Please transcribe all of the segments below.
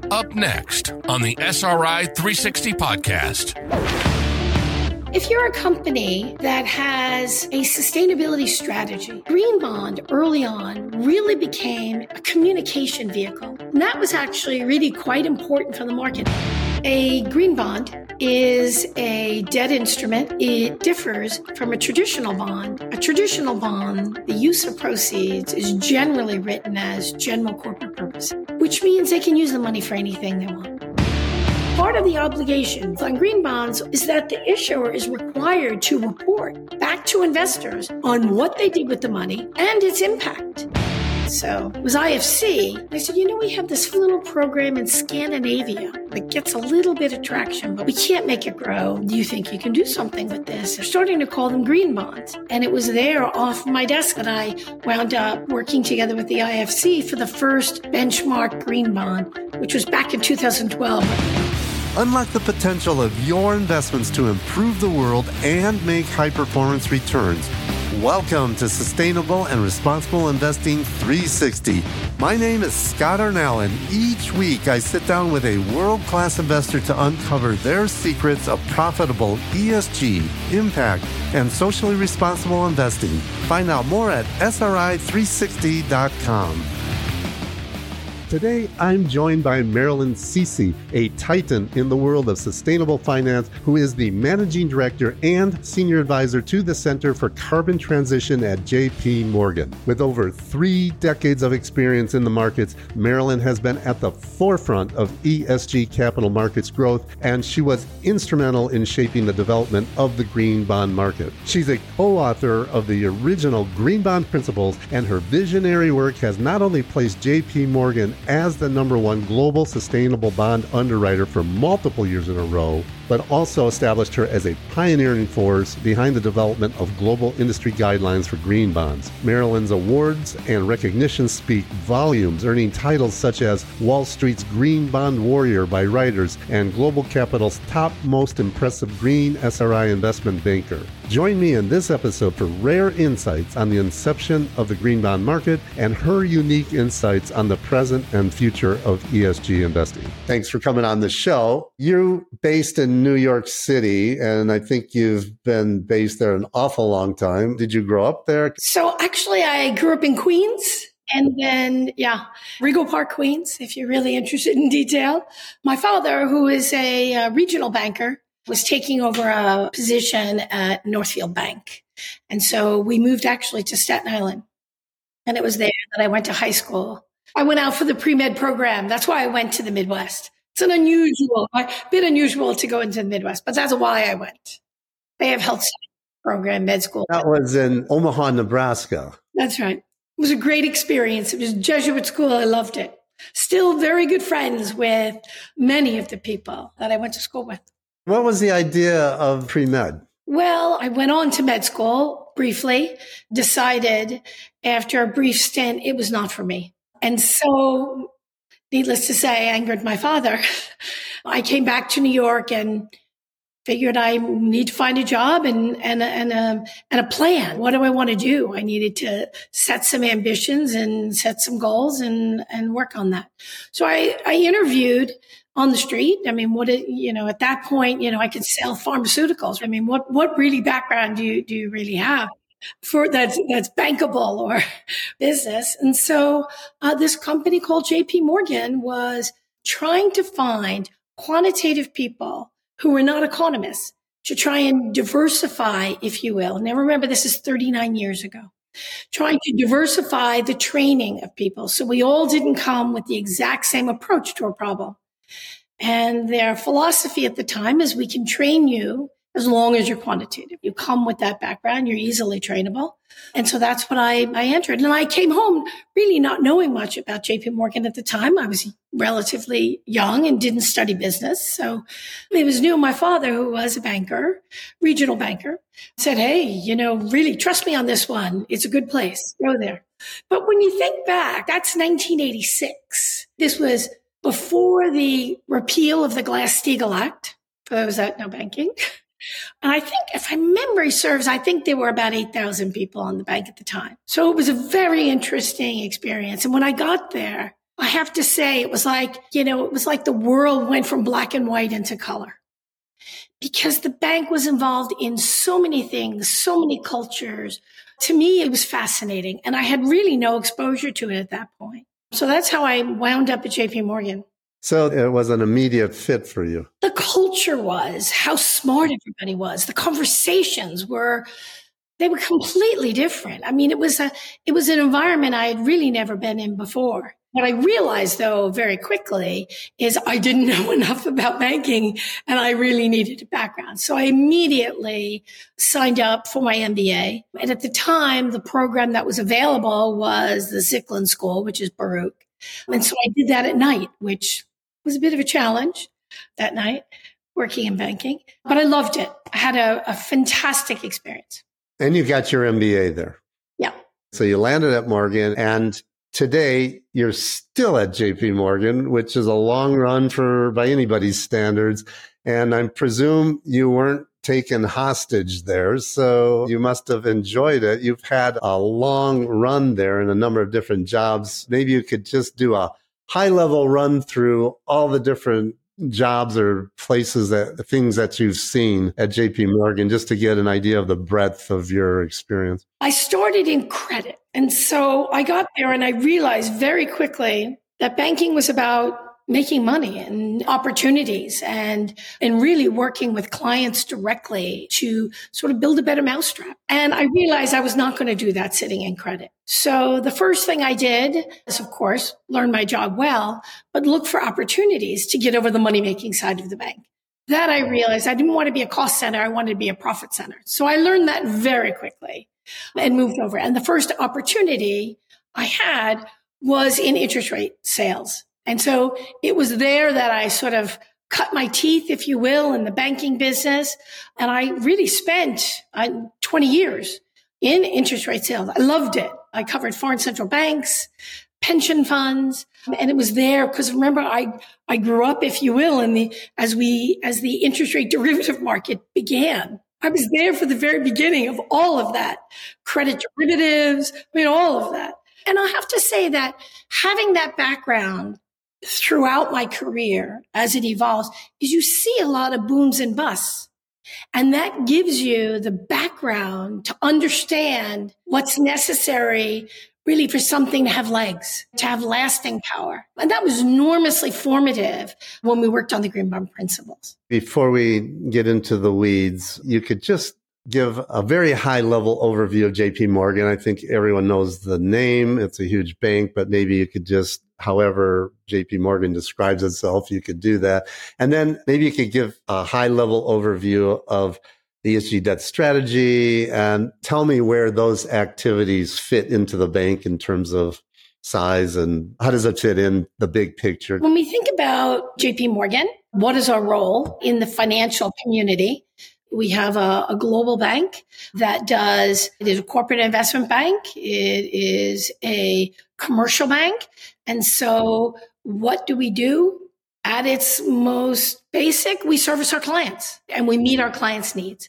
Up next on the SRI 360 podcast. If you're a company that has a sustainability strategy, Green Bond early on really became a communication vehicle. And that was actually really quite important for the market. A green bond is a debt instrument. It differs from a traditional bond. A traditional bond, the use of proceeds is generally written as general corporate purpose, which means they can use the money for anything they want. Part of the obligation on green bonds is that the issuer is required to report back to investors on what they did with the money and its impact. So it was IFC. They said, we have this little program in Scandinavia that gets a little bit of traction, but we can't make it grow. Do you think you can do something with this? They're starting to call them green bonds. And it was there off my desk that I wound up working together with the IFC for the first benchmark green bond, which was back in 2012. Unlock the potential of your investments to improve the world and make high-performance returns. Welcome to Sustainable and Responsible Investing 360. My name is Scott Arnell, and each week I sit down with a world-class investor to uncover their secrets of profitable ESG, impact, and socially responsible investing. Find out more at SRI360.com. Today, I'm joined by Marilyn Ceci, a titan in the world of sustainable finance, who is the Managing Director and Senior Advisor to the Center for Carbon Transition at JP Morgan. With over 3 decades of experience in the markets, Marilyn has been at the forefront of ESG capital markets growth, and she was instrumental in shaping the development of the green bond market. She's a co-author of the original Green Bond Principles, and her visionary work has not only placed JP Morgan as the #1 global sustainable bond underwriter for multiple years in a row, but also established her as a pioneering force behind the development of global industry guidelines for green bonds. Marilyn's awards and recognitions speak volumes, earning titles such as Wall Street's Green Bond Warrior by Reuters and Global Capital's top most impressive green SRI investment banker. Join me in this episode for rare insights on the inception of the green bond market and her unique insights on the present and future of ESG investing. Thanks for coming on the show. You're based in New York City, and I think you've been based there an awful long time. Did you grow up there? So actually, I grew up in Queens. And then, Rego Park, Queens, if you're really interested in detail. My father, who is a regional banker, was taking over a position at Northfield Bank. And so we moved actually to Staten Island. And it was there that I went to high school. I went out for the pre-med program. That's why I went to the Midwest. It's a bit unusual to go into the Midwest, but that's why I went. They have health science program, med school. That was in Omaha, Nebraska. That's right. It was a great experience. It was a Jesuit school. I loved it. Still very good friends with many of the people that I went to school with. What was the idea of pre-med? Well, I went on to med school briefly, decided after a brief stint, it was not for me. And so, needless to say, angered my father. I came back to New York and figured I need to find a job and a plan. What do I want to do? I needed to set some ambitions and set some goals and work on that. So I interviewed on the street. I mean, at that point, I could sell pharmaceuticals. I mean, what really background do you really have for that's bankable or business? And so, this company called JP Morgan was trying to find quantitative people who were not economists to try and diversify, if you will. Now remember, this is 39 years ago. Trying to diversify the training of people. So we all didn't come with the exact same approach to a problem. And their philosophy at the time is we can train you as long as you're quantitative. You come with that background, you're easily trainable. And so that's what I entered. And I came home really not knowing much about JP Morgan at the time. I was relatively young and didn't study business. So it was new. My father, who was a banker, regional banker, said, hey, really trust me on this one. It's a good place. Go there. But when you think back, that's 1986. This was before the repeal of the Glass-Steagall Act, for those that know banking. And I think, if my memory serves, I think there were about 8,000 people on the bank at the time. So it was a very interesting experience. And when I got there, I have to say, it was like the world went from black and white into color because the bank was involved in so many things, so many cultures. To me, it was fascinating. And I had really no exposure to it at that point. So that's how I wound up at JP Morgan. So it was an immediate fit for you. The culture was, how smart everybody was. The conversations were completely different. I mean, it was an environment I had really never been in before. What I realized, though, very quickly is I didn't know enough about banking and I really needed a background. So I immediately signed up for my MBA. And at the time, the program that was available was the Zicklin School, which is Baruch. And so I did that at night, which was a bit of a challenge that night, working in banking. But I loved it. I had a fantastic experience. And you got your MBA there. Yeah. So you landed at Morgan, and today you're still at JP Morgan, which is a long run by anybody's standards. And I presume you weren't taken hostage there. So you must have enjoyed it. You've had a long run there in a number of different jobs. Maybe you could just do a high level run through all the different jobs or things that you've seen at JP Morgan, just to get an idea of the breadth of your experience. I started in credit. And so I got there and I realized very quickly that banking was about making money and opportunities and really working with clients directly to sort of build a better mousetrap. And I realized I was not going to do that sitting in credit. So the first thing I did is, of course, learn my job well, but look for opportunities to get over the money-making side of the bank. That I realized I didn't want to be a cost center. I wanted to be a profit center. So I learned that very quickly and moved over. And the first opportunity I had was in interest rate sales. And so it was there that I sort of cut my teeth, if you will, in the banking business. And I really spent 20 years in interest rate sales. I loved it. I covered foreign central banks, pension funds. And it was there because remember, I grew up, if you will, as the interest rate derivative market began. I was there for the very beginning of all of that, credit derivatives, all of that. And I have to say that having that background throughout my career as it evolves is you see a lot of booms and busts. And that gives you the background to understand what's necessary really for something to have legs, to have lasting power. And that was enormously formative when we worked on the Greenbaum principles. Before we get into the weeds, you could just give a very high level overview of JP Morgan. I think everyone knows the name. It's a huge bank, but maybe you could just, however JP Morgan describes itself, you could do that. And then maybe you could give a high level overview of the ESG debt strategy and tell me where those activities fit into the bank in terms of size and how does it fit in the big picture? When we think about JP Morgan, what is our role in the financial community? We have a global bank it is a corporate investment bank. It is a commercial bank. And so what do we do? At its most basic, we service our clients and we meet our clients' needs.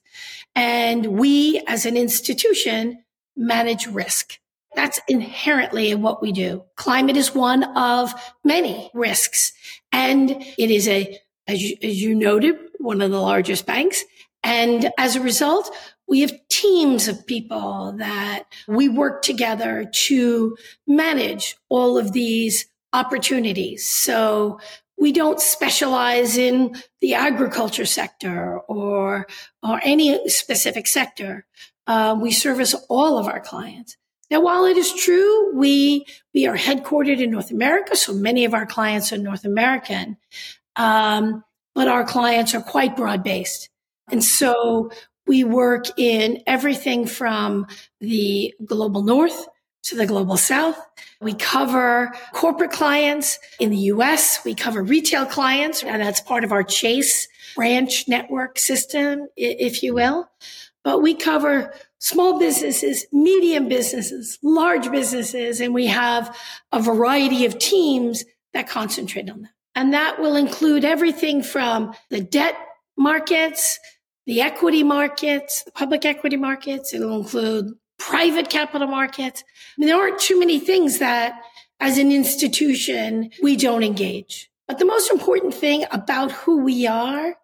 And we, as an institution, manage risk. That's inherently what we do. Climate is one of many risks. And it is as you noted, one of the largest banks. And as a result, we have teams of people that we work together to manage all of these opportunities. So we don't specialize in the agriculture sector or any specific sector. We service all of our clients. Now, while it is true, we are headquartered in North America, so many of our clients are North American, but our clients are quite broad-based. And so we work in everything from the global north to the global south. We cover corporate clients in the US. We cover retail clients, and that's part of our Chase branch network system, if you will. But we cover small businesses, medium businesses, large businesses, and we have a variety of teams that concentrate on that. And that will include everything from the debt markets, the equity markets, the public equity markets. It'll include private capital markets. I mean, there aren't too many things that as an institution, we don't engage. But the most important thing about who we are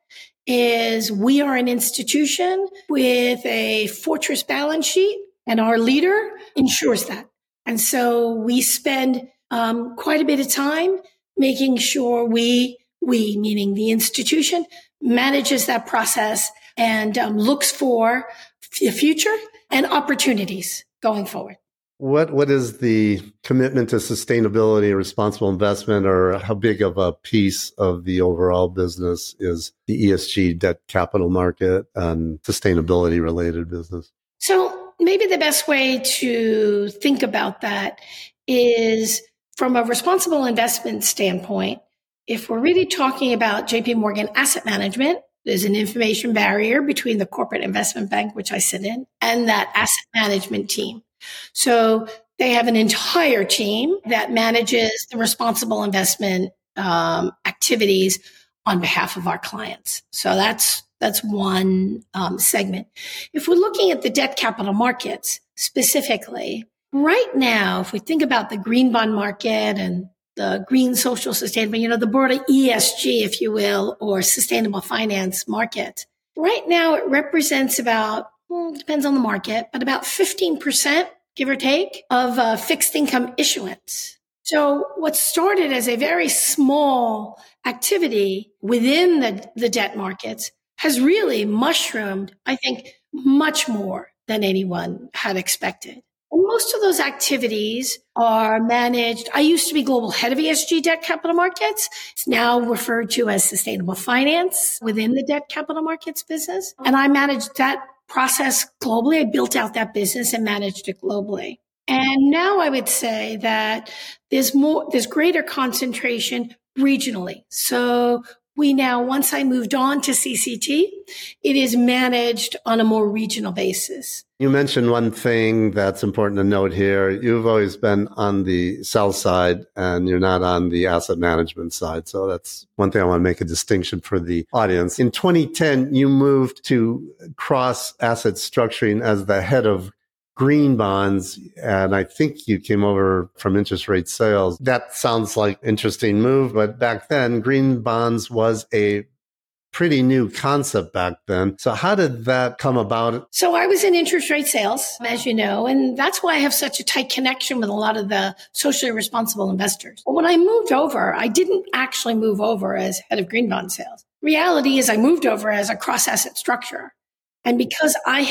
is we are an institution with a fortress balance sheet, and our leader ensures that. And so we spend quite a bit of time making sure we, meaning the institution, manages that process and looks for the future and opportunities going forward. What is the commitment to sustainability and responsible investment, or how big of a piece of the overall business is the ESG debt capital market and sustainability related business? So maybe the best way to think about that is from a responsible investment standpoint. If we're really talking about JP Morgan Asset Management, there's an information barrier between the corporate investment bank, which I sit in, and that asset management team. So they have an entire team that manages the responsible investment activities on behalf of our clients. So that's one segment. If we're looking at the debt capital markets specifically, right now, if we think about the green bond market and the green social sustainable, the broader ESG, if you will, or sustainable finance market, right now it represents about, depends on the market, but about 15%, give or take, of fixed income issuance. So what started as a very small activity within the debt markets has really mushroomed, I think, much more than anyone had expected. And most of those activities are managed. I used to be global head of ESG debt capital markets. It's now referred to as sustainable finance within the debt capital markets business. And I managed that process globally. I built out that business and managed it globally. And now I would say that there's greater concentration regionally. So we now, once I moved on to CCT, it is managed on a more regional basis. You mentioned one thing that's important to note here. You've always been on the sell side and you're not on the asset management side. So that's one thing I want to make a distinction for the audience. In 2010, you moved to cross asset structuring as the head of green bonds. And I think you came over from interest rate sales. That sounds like an interesting move. But back then, green bonds was a pretty new concept back then. So how did that come about? So I was in interest rate sales, as you know, and that's why I have such a tight connection with a lot of the socially responsible investors. But when I moved over, I didn't actually move over as head of green bond sales. Reality is I moved over as a cross-asset structure. And because I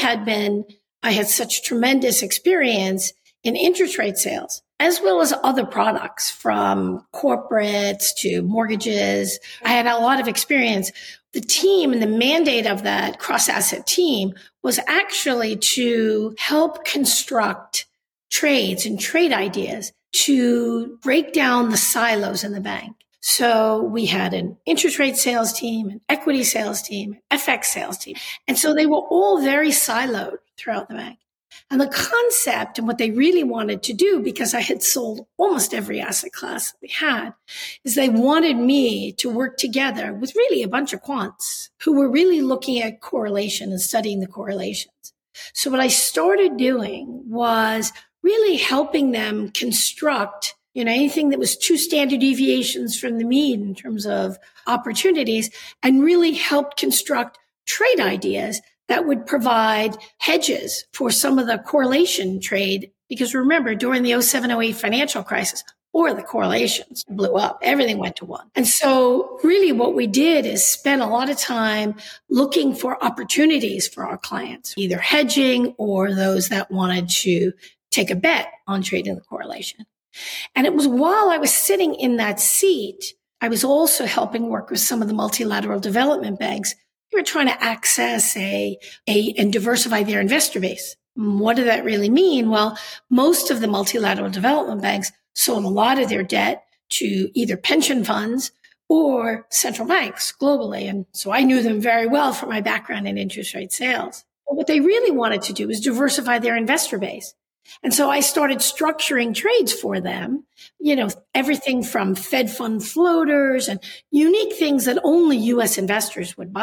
had such tremendous experience in interest rate sales, as well as other products from corporates to mortgages, I had a lot of experience. The team and the mandate of that cross-asset team was actually to help construct trades and trade ideas to break down the silos in the bank. So we had an interest rate sales team, an equity sales team, an FX sales team. And so they were all very siloed throughout the bank. And the concept and what they really wanted to do, because I had sold almost every asset class we had, is they wanted me to work together with really a bunch of quants who were really looking at correlation and studying the correlations. So what I started doing was really helping them construct, anything that was 2 standard deviations from the mean in terms of opportunities, and really helped construct trade ideas that would provide hedges for some of the correlation trade. Because remember, during the 07-08 financial crisis, or the correlations blew up, everything went to 1. And so really what we did is spend a lot of time looking for opportunities for our clients, either hedging or those that wanted to take a bet on trading the correlation. And it was while I was sitting in that seat, I was also helping work with some of the multilateral development banks. They were trying to access and diversify their investor base. What did that really mean? Well, most of the multilateral development banks sold a lot of their debt to either pension funds or central banks globally. And so I knew them very well from my background in interest rate sales. But what they really wanted to do was diversify their investor base. And so I started structuring trades for them, everything from Fed fund floaters and unique things that only U.S. investors would buy.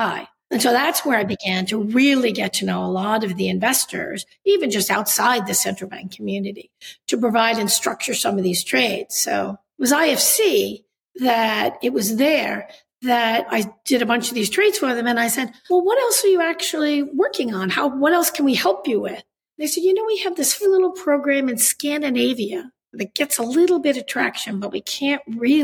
And so that's where I began to really get to know a lot of the investors, even just outside the central bank community, to provide and structure some of these trades. So it was IFC that it was there that I did a bunch of these trades for them. And I said, well, what else are you actually working on? What else can we help you with? They said, we have this little program in Scandinavia that gets a little bit of traction, but we can't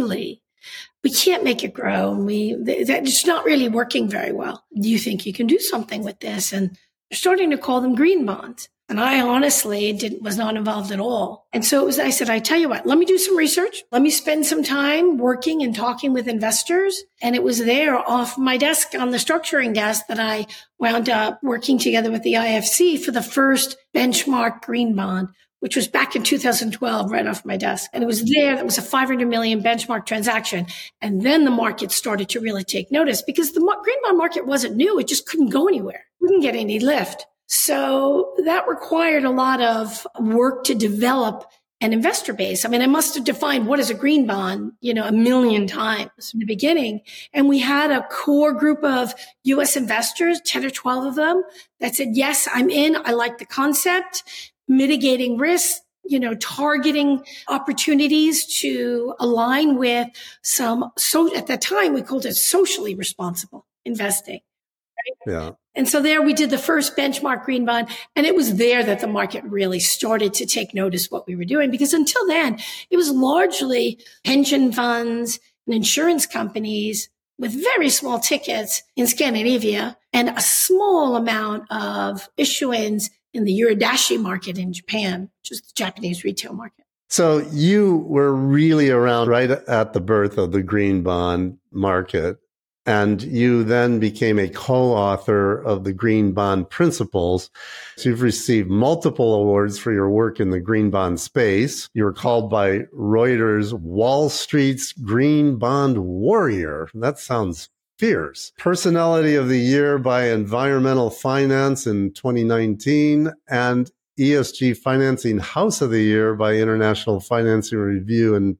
make it grow. It's not really working very well. Do you think you can do something with this? And they're starting to call them green bonds. And I honestly was not involved at all. And so I said, I tell you what, let me do some research. Let me spend some time working and talking with investors. And it was there off my desk on the structuring desk that I wound up working together with the IFC for the first benchmark green bond, which was back in 2012, right off my desk. And it was there. That was a 500 million benchmark transaction. And then the market started to really take notice because the green bond market wasn't new. It just couldn't go anywhere. We didn't get any lift. So that required a lot of work to develop an investor base. I mean, I must have defined what is a green bond, a million times from the beginning. And we had a core group of US investors, 10 or 12 of them, that said, yes, I'm in. I like the concept, mitigating risk, targeting opportunities to align with at that time, we called it socially responsible investing. Right? Yeah. And so there we did the first benchmark green bond, and it was there that the market really started to take notice what we were doing, because until then it was largely pension funds and insurance companies with very small tickets in Scandinavia and a small amount of issuance in the Uridashi market in Japan, which is the Japanese retail market. So you were really around right at the birth of the green bond market. And you then became a co-author of the Green Bond Principles. So you've received multiple awards for your work in the green bond space. You were called by Reuters Wall Street's Green Bond Warrior. That sounds fierce. Personality of the Year by Environmental Finance in 2019, and ESG Financing House of the Year by International Financing Review in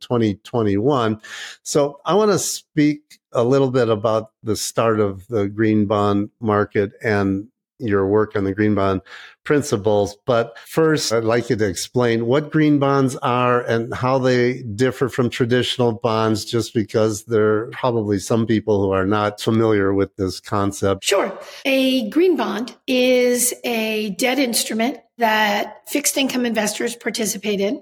2021. So I want to speak a little bit about the start of the green bond market and your work on the green bond principles. But first, I'd like you to explain what green bonds are and how they differ from traditional bonds, just because there are probably some people who are not familiar with this concept. Sure. A green bond is a debt instrument that fixed income investors participate in.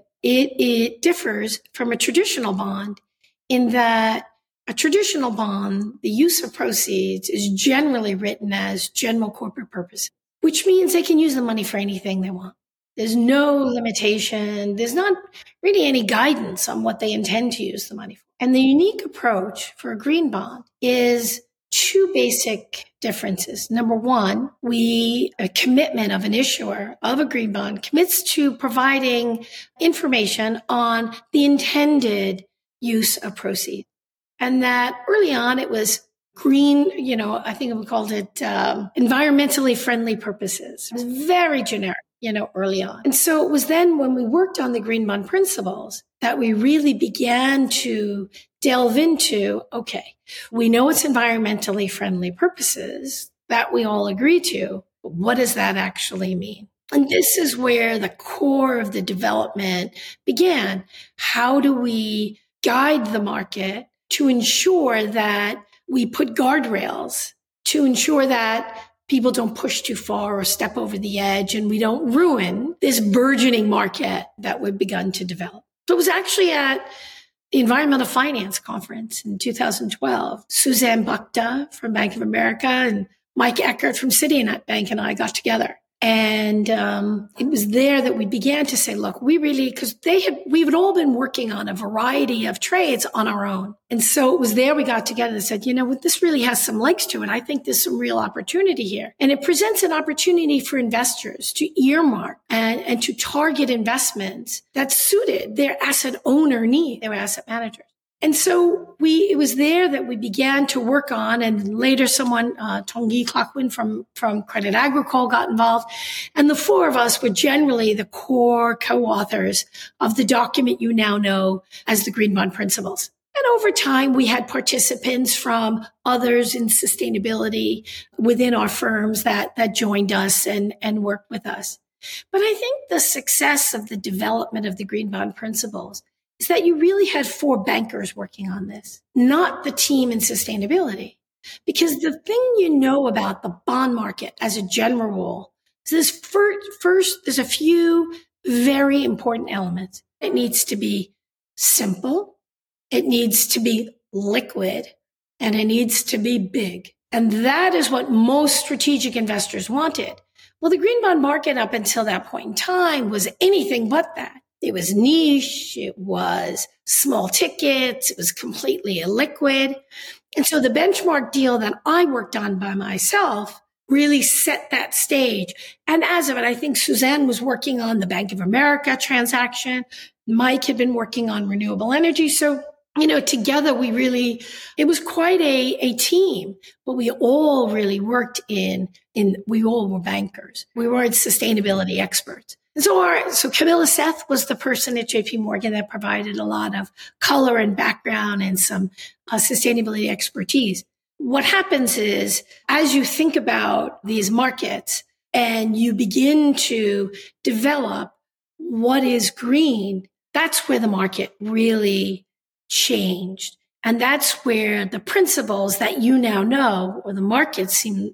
It differs from a traditional bond in that a traditional bond, the use of proceeds is generally written as general corporate purpose, which means they can use the money for anything they want. There's no limitation. There's not really any guidance on what they intend to use the money for. And the unique approach for a green bond is two basic differences. Number one, a commitment of an issuer of a green bond commits to providing information on the intended use of proceeds. And that early on it was green, I think we called it environmentally friendly purposes. It was very generic, early on. And so it was then when we worked on the green bond principles that we really began to delve into, okay, we know it's environmentally friendly purposes that we all agree to, but what does that actually mean? And this is where the core of the development began. How do we guide the market to ensure that we put guardrails, to ensure that people don't push too far or step over the edge, and we don't ruin this burgeoning market that we've begun to develop? So it was actually at the Environmental Finance Conference in 2012. Suzanne Bukta from Bank of America and Mike Eckert from Citibank and I got together. And it was there that we began to say, look, because we had all been working on a variety of trades on our own. And so it was there we got together and said, this really has some legs to it. I think there's some real opportunity here. And it presents an opportunity for investors to earmark and to target investments that suited their asset owner need, their asset managers. And so it was there that we began to work on, and later someone, Tanguy Clockwin from Credit Agricole got involved. And the four of us were generally the core co-authors of the document you now know as the Green Bond Principles. And over time, we had participants from others in sustainability within our firms that joined us and worked with us. But I think the success of the development of the Green Bond Principles is that you really had 4 bankers working on this, not the team in sustainability. Because the thing you know about the bond market as a general rule is this first, there's a few very important elements. It needs to be simple, it needs to be liquid, and it needs to be big. And that is what most strategic investors wanted. Well, the green bond market up until that point in time was anything but that. It was niche, it was small tickets, it was completely illiquid. And so the benchmark deal that I worked on by myself really set that stage. And as of it, I think Suzanne was working on the Bank of America transaction. Mike had been working on renewable energy. So, together it was quite a team, but we all really worked we all were bankers. We weren't sustainability experts. And so Camilla Seth was the person at JP Morgan that provided a lot of color and background and some sustainability expertise. What happens is, as you think about these markets and you begin to develop what is green, that's where the market really changed. And that's where the principles that you now know, or the market seem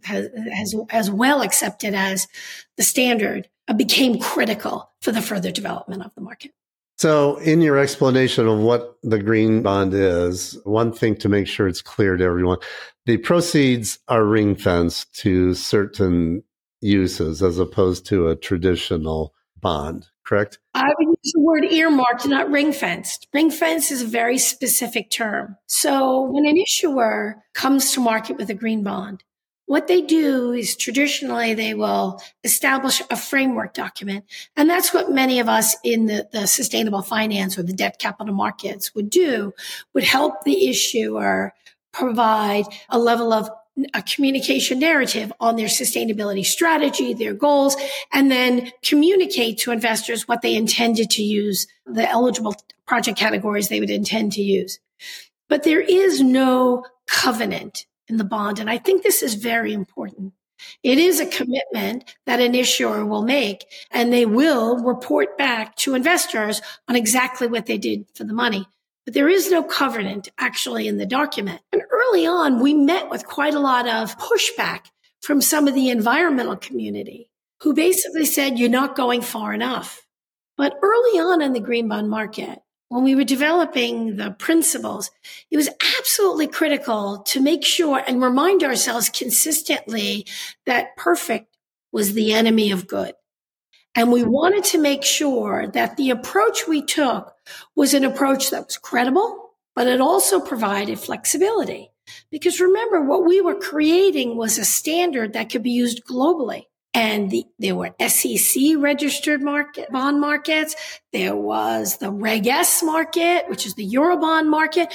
as well accepted as the standard, became critical for the further development of the market. So in your explanation of what the green bond is, one thing to make sure it's clear to everyone, the proceeds are ring-fenced to certain uses as opposed to a traditional bond, correct? I would use the word earmarked, not ring-fenced. Ring-fence is a very specific term. So when an issuer comes to market with a green bond, what they do is traditionally they will establish a framework document. And that's what many of us in the sustainable finance or the debt capital markets would do, would help the issuer provide a level of a communication narrative on their sustainability strategy, their goals, and then communicate to investors what they intended to use, the eligible project categories they would intend to use. But there is no covenant in the bond. And I think this is very important. It is a commitment that an issuer will make, and they will report back to investors on exactly what they did for the money. But there is no covenant actually in the document. And early on, we met with quite a lot of pushback from some of the environmental community who basically said, you're not going far enough. But early on in the green bond market, when we were developing the principles, it was absolutely critical to make sure and remind ourselves consistently that perfect was the enemy of good. And we wanted to make sure that the approach we took was an approach that was credible, but it also provided flexibility. Because remember, what we were creating was a standard that could be used globally. And there were SEC registered bond markets. There was the Reg S market, which is the Eurobond market.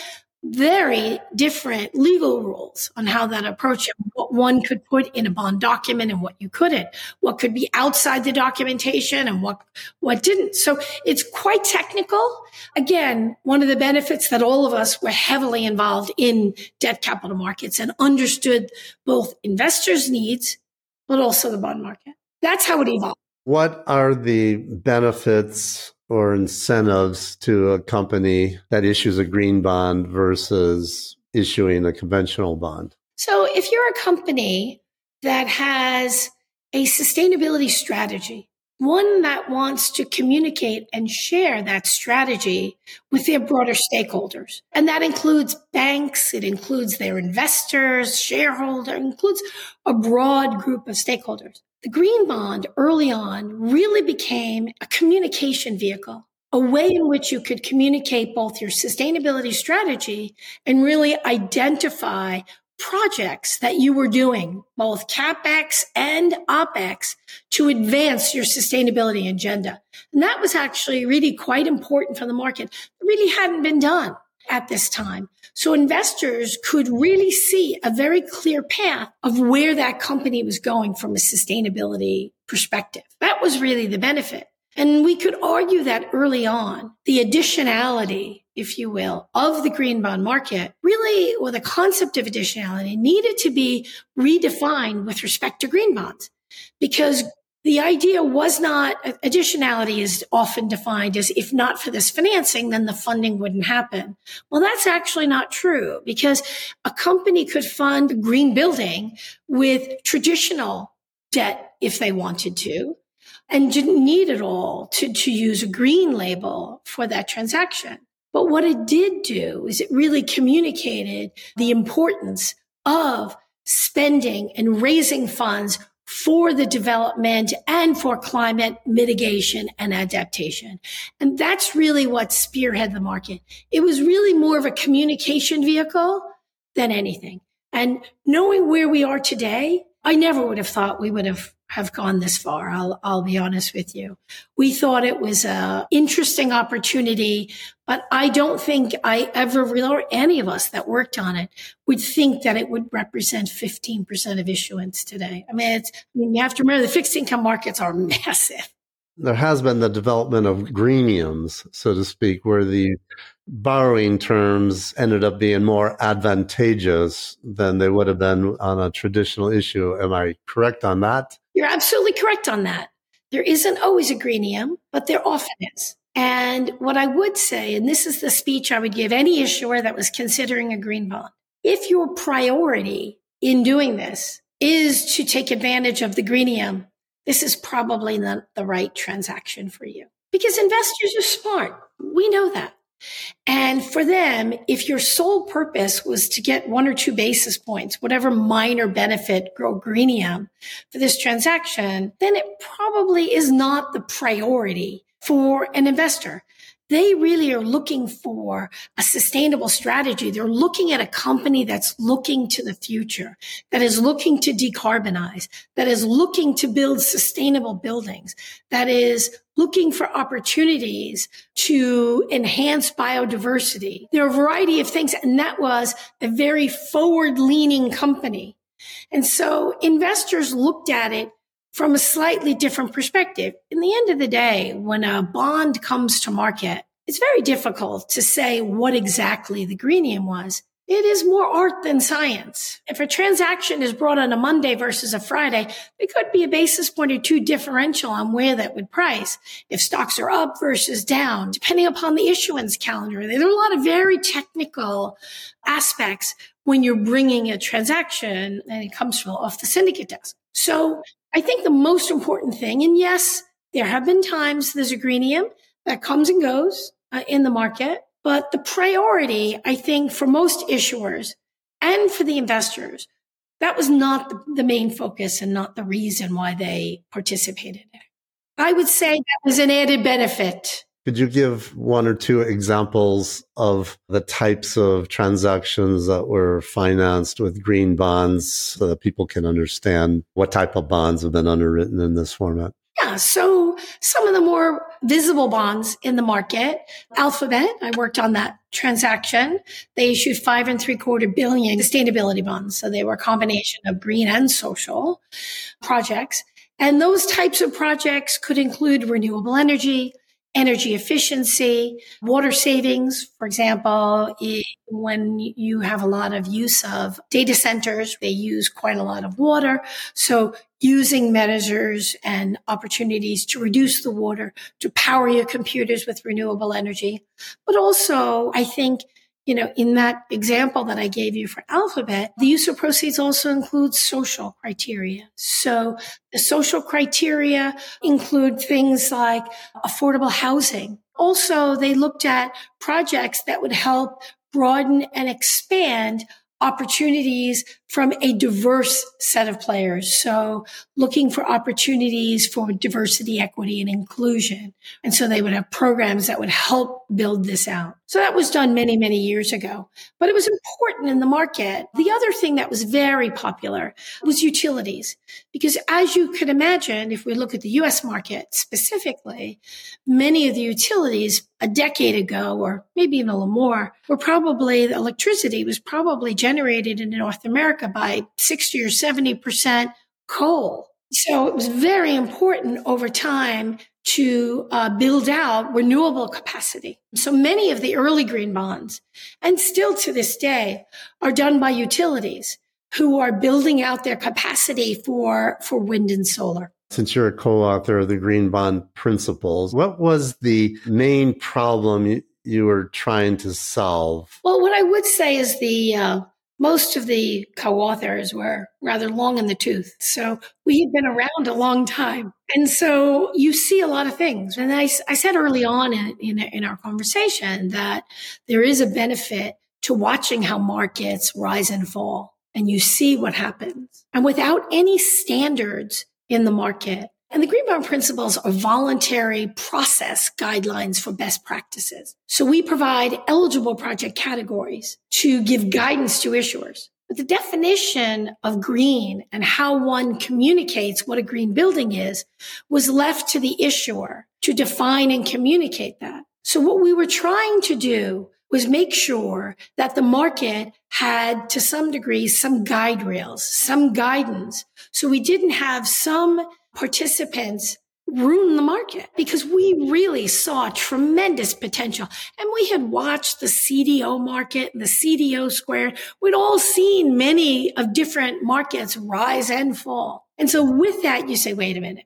Very different legal rules on how that approach it, what one could put in a bond document and what you couldn't, what could be outside the documentation and what didn't. So it's quite technical. Again, one of the benefits that all of us were heavily involved in debt capital markets and understood both investors' needs, but also the bond market. That's how it evolved. What are the benefits or incentives to a company that issues a green bond versus issuing a conventional bond? So if you're a company that has a sustainability strategy, one that wants to communicate and share that strategy with their broader stakeholders, and that includes banks, it includes their investors, shareholders, it includes a broad group of stakeholders. The green bond early on really became a communication vehicle, a way in which you could communicate both your sustainability strategy and really identify projects that you were doing, both CapEx and OpEx, to advance your sustainability agenda. And that was actually really quite important for the market. It really hadn't been done at this time. So investors could really see a very clear path of where that company was going from a sustainability perspective. That was really the benefit. And we could argue that early on, the additionality, if you will, of the green bond market really, or the concept of additionality needed to be redefined with respect to green bonds, because the idea was not, additionality is often defined as if not for this financing, then the funding wouldn't happen. Well, that's actually not true, because a company could fund a green building with traditional debt if they wanted to, and didn't need it all to use a green label for that transaction. But what it did do is it really communicated the importance of spending and raising funds for the development and for climate mitigation and adaptation. And that's really what spearheaded the market. It was really more of a communication vehicle than anything. And knowing where we are today, I never would have thought we would have gone this far. I'll be honest with you. We thought it was an interesting opportunity, but I don't think I ever, or any of us that worked on it, would think that it would represent 15% of issuance today. I mean, you have to remember the fixed income markets are massive. There has been the development of greeniums, so to speak, where the borrowing terms ended up being more advantageous than they would have been on a traditional issue. Am I correct on that? You're absolutely correct on that. There isn't always a greenium, but there often is. And what I would say, and this is the speech I would give any issuer that was considering a green bond, if your priority in doing this is to take advantage of the greenium, this is probably not the right transaction for you, because investors are smart. We know that. And for them, if your sole purpose was to get 1 or 2 basis points, whatever minor benefit or greenium for this transaction, then it probably is not the priority for an investor. They really are looking for a sustainable strategy. They're looking at a company that's looking to the future, that is looking to decarbonize, that is looking to build sustainable buildings, that is looking for opportunities to enhance biodiversity. There are a variety of things, and that was a very forward-leaning company. And so investors looked at it from a slightly different perspective. In the end of the day, when a bond comes to market, it's very difficult to say what exactly the greenium was. It is more art than science. If a transaction is brought on a Monday versus a Friday, there could be a basis point or 2 differential on where that would price. If stocks are up versus down, depending upon the issuance calendar, there are a lot of very technical aspects when you're bringing a transaction and it comes from off the syndicate desk. So I think the most important thing, and yes, there have been times there's a greenium that comes and goes in the market, but the priority, I think, for most issuers and for the investors, that was not the main focus and not the reason why they participated. I would say that was an added benefit. Could you give 1 or 2 examples of the types of transactions that were financed with green bonds so that people can understand what type of bonds have been underwritten in this format? Yeah, so some of the more visible bonds in the market, Alphabet, I worked on that transaction. They issued $5.75 billion sustainability bonds. So they were a combination of green and social projects. And those types of projects could include renewable energy efficiency, water savings. For example, when you have a lot of use of data centers, they use quite a lot of water. So using measures and opportunities to reduce the water, to power your computers with renewable energy. But also, I think, in that example that I gave you for Alphabet, the use of proceeds also includes social criteria. So the social criteria include things like affordable housing. Also, they looked at projects that would help broaden and expand opportunities from a diverse set of players. So looking for opportunities for diversity, equity, and inclusion. And so they would have programs that would help build this out. So that was done many, many years ago, but it was important in the market. The other thing that was very popular was utilities, because as you could imagine, if we look at the US market specifically, many of the utilities a decade ago, or maybe even a little more, the electricity was probably generated in North America by 60 or 70% coal. So it was very important over time to build out renewable capacity. So many of the early green bonds, and still to this day, are done by utilities who are building out their capacity for wind and solar. Since you're a co-author of the Green Bond Principles, what was the main problem you were trying to solve? Well, what I would say is most of the co-authors were rather long in the tooth. So we had been around a long time. And so you see a lot of things. And I said early on in our conversation that there is a benefit to watching how markets rise and fall. And you see what happens. And without any standards in the market, and the Green Bond Principles are voluntary process guidelines for best practices. So we provide eligible project categories to give guidance to issuers. But the definition of green and how one communicates what a green building is was left to the issuer to define and communicate that. So what we were trying to do was make sure that the market had, to some degree, some guide rails, some guidance. So we didn't have some participants ruin the market, because we really saw tremendous potential. And we had watched the CDO market and the CDO squared. We'd all seen many of different markets rise and fall. And so with that, you say, wait a minute.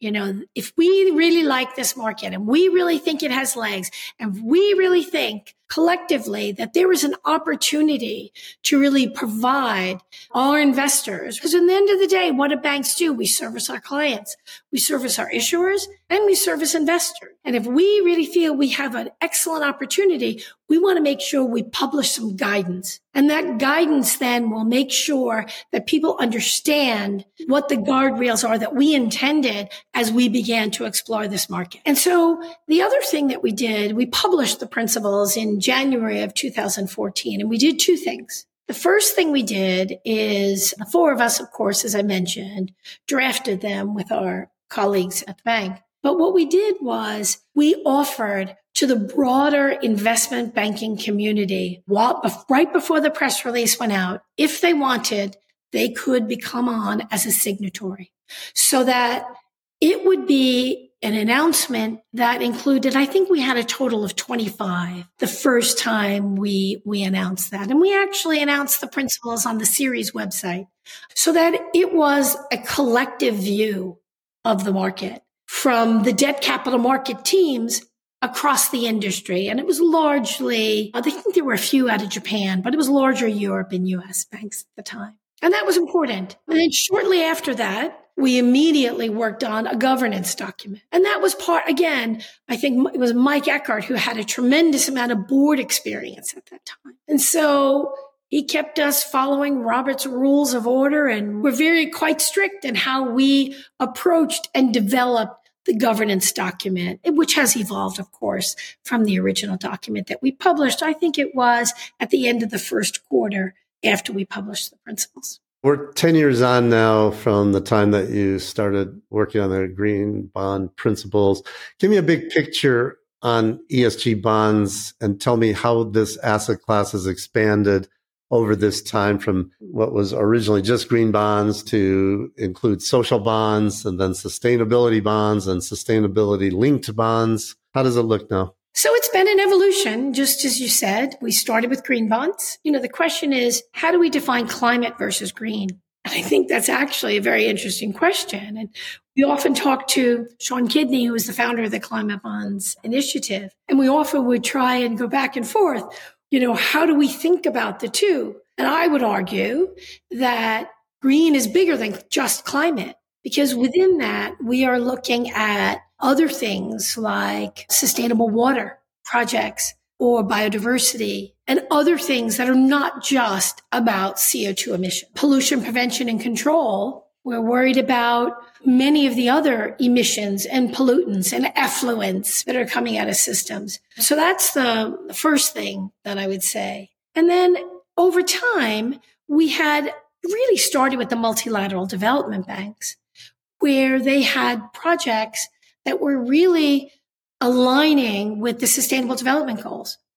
If we really like this market and we really think it has legs, and we really think collectively that there is an opportunity to really provide our investors, because at the end of the day, what do banks do? We service our clients, we service our issuers, and we service investors. And if we really feel we have an excellent opportunity, we want to make sure we publish some guidance. And that guidance then will make sure that people understand what the guardrails are that we intended as we began to explore this market. And so the other thing that we did, we published the principles in January of 2014, and we did two things. The first thing we did is the four of us, of course, as I mentioned, drafted them with our colleagues at the bank. But what we did was we offered to the broader investment banking community, right before the press release went out, if they wanted, they could become on as a signatory, so that it would be an announcement that included, I think we had a total of 25 the first time we announced that. And we actually announced the principles on the series website, so that it was a collective view of the market from the debt capital market teams across the industry. And it was largely, I think there were a few out of Japan, but it was larger Europe and US banks at the time. And that was important. And then shortly after that, we immediately worked on a governance document. And that was part, again, I think it was Mike Eckhart who had a tremendous amount of board experience at that time. And so he kept us following Robert's Rules of Order, and we're quite strict in how we approached and developed the governance document, which has evolved, of course, from the original document that we published. I think it was at the end of the first quarter after we published the principles. We're 10 years on now from the time that you started working on the Green Bond Principles. Give me a big picture on ESG bonds and tell me how this asset class has expanded over this time, from what was originally just green bonds to include social bonds, and then sustainability bonds and sustainability linked bonds. How does it look now? So it's been an evolution, just as you said. We started with green bonds. The question is, how do we define climate versus green? And I think that's actually a very interesting question. And we often talk to Sean Kidney, who is the founder of the Climate Bonds Initiative, and we often would try and go back and forth. How do we think about the two? And I would argue that green is bigger than just climate, because within that, we are looking at other things like sustainable water projects or biodiversity and other things that are not just about CO2 emission. Pollution prevention and control, we're worried about many of the other emissions and pollutants and effluents that are coming out of systems. So that's the first thing that I would say. And then over time, we had really started with the multilateral development banks, where they had projects that were really aligning with the Sustainable Development Goals.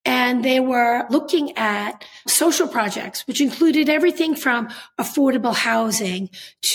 And they were looking at social projects, which included everything from affordable housing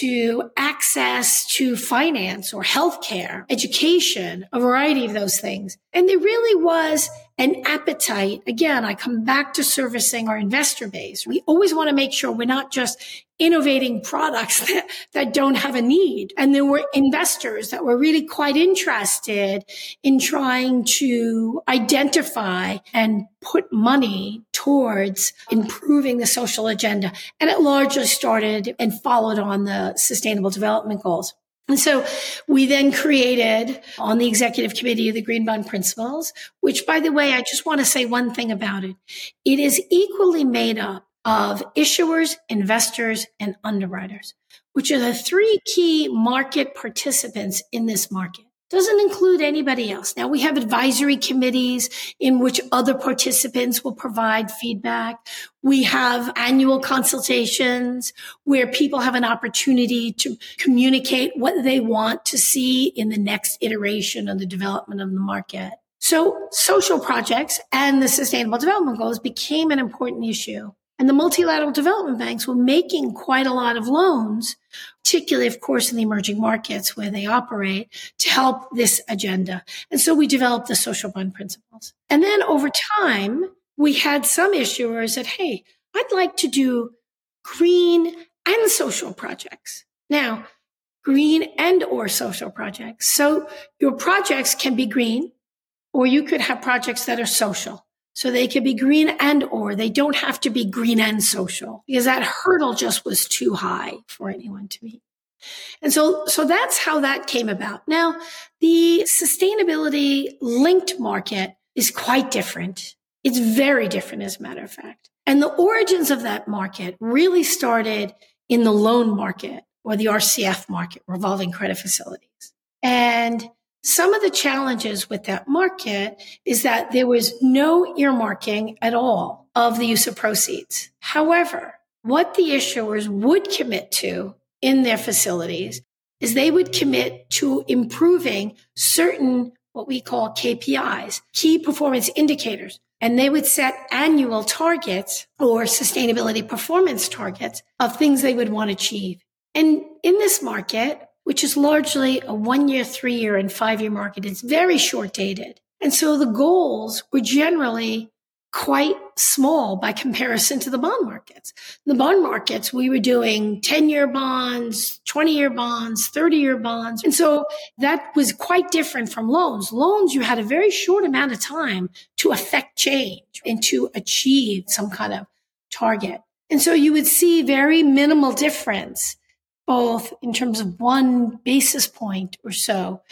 to access to finance or healthcare, education, a variety of those things. And there really was an appetite. Again, I come back to servicing our investor base. We always want to make sure we're not just innovating products that don't have a need. And there were investors that were really quite interested in trying to identify and put money towards improving the social agenda. And it largely started and followed on the Sustainable Development Goals. And so we then created on the executive committee of the Green Bond Principles, which, by the way, I just want to say one thing about it. It is equally made up of issuers, investors, and underwriters, which are the three key market participants in this market. Doesn't include anybody else. Now, we have advisory committees in which other participants will provide feedback. We have annual consultations where people have an opportunity to communicate what they want to see in the next iteration of the development of the market. So social projects and the Sustainable Development Goals became an important issue. And the multilateral development banks were making quite a lot of loans, particularly, of course, in the emerging markets where they operate, to help this agenda. And so we developed the social bond principles. And then over time, we had some issuers that, hey, I'd like to do green and social projects. Now, green and or social projects. So your projects can be green, or you could have projects that are social. So they could be green and or they don't have to be green and social, because that hurdle just was too high for anyone to meet. And so that's how that came about. Now, the sustainability linked market is quite different. It's very different, as a matter of fact. And the origins of that market really started in the loan market, or the RCF market, revolving credit facilities. And some of the challenges with that market is that there was no earmarking at all of the use of proceeds. However, what the issuers would commit to in their facilities is they would commit to improving certain, what we call KPIs, key performance indicators. And they would set annual targets or sustainability performance targets of things they would want to achieve. And in this market, which is largely a 1-year, 3-year, and 5-year market, it's very short dated. And so the goals were generally quite small by comparison to the bond markets. In the bond markets, we were doing 10-year bonds, 20-year bonds, 30-year bonds. And so that was quite different from loans. Loans, you had a very short amount of time to affect change and to achieve some kind of target. And so you would see very minimal difference, both in terms of 1 basis point or so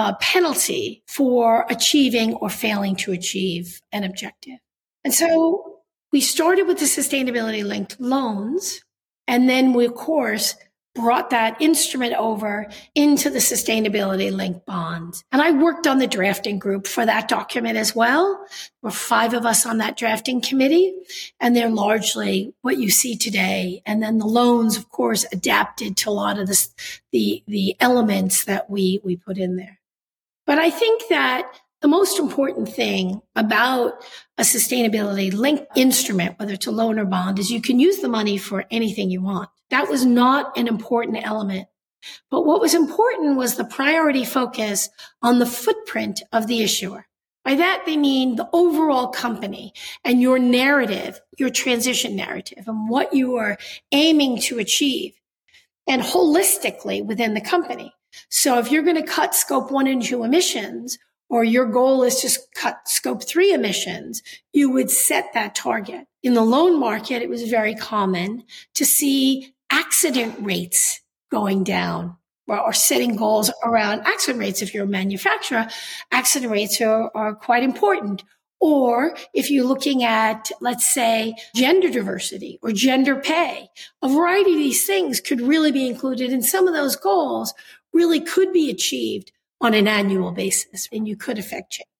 penalty for achieving or failing to achieve an objective. And so we started with the sustainability linked loans, and then we, of course, brought that instrument over into the sustainability linked bonds. And I worked on the drafting group for that document as well. There were 5 of us on that drafting committee, and they're largely what you see today. And then the loans, of course, adapted to a lot of the elements that we put in there. But I think that the most important thing about a sustainability linked instrument, whether it's a loan or bond, is you can use the money for anything you want. That was not an important element. But what was important was the priority focus on the footprint of the issuer. By that, they mean the overall company and your narrative, your transition narrative, and what you are aiming to achieve, and holistically within the company. So if you're going to cut scope 1 and 2 emissions, or your goal is to cut scope 3 emissions, you would set that target. In the loan market, it was very common to see accident rates going down, or setting goals around accident rates. If you're a manufacturer, accident rates are quite important. Or if you're looking at, let's say, gender diversity or gender pay, a variety of these things could really be included, and some of those goals really could be achieved on an annual basis, and you could affect change.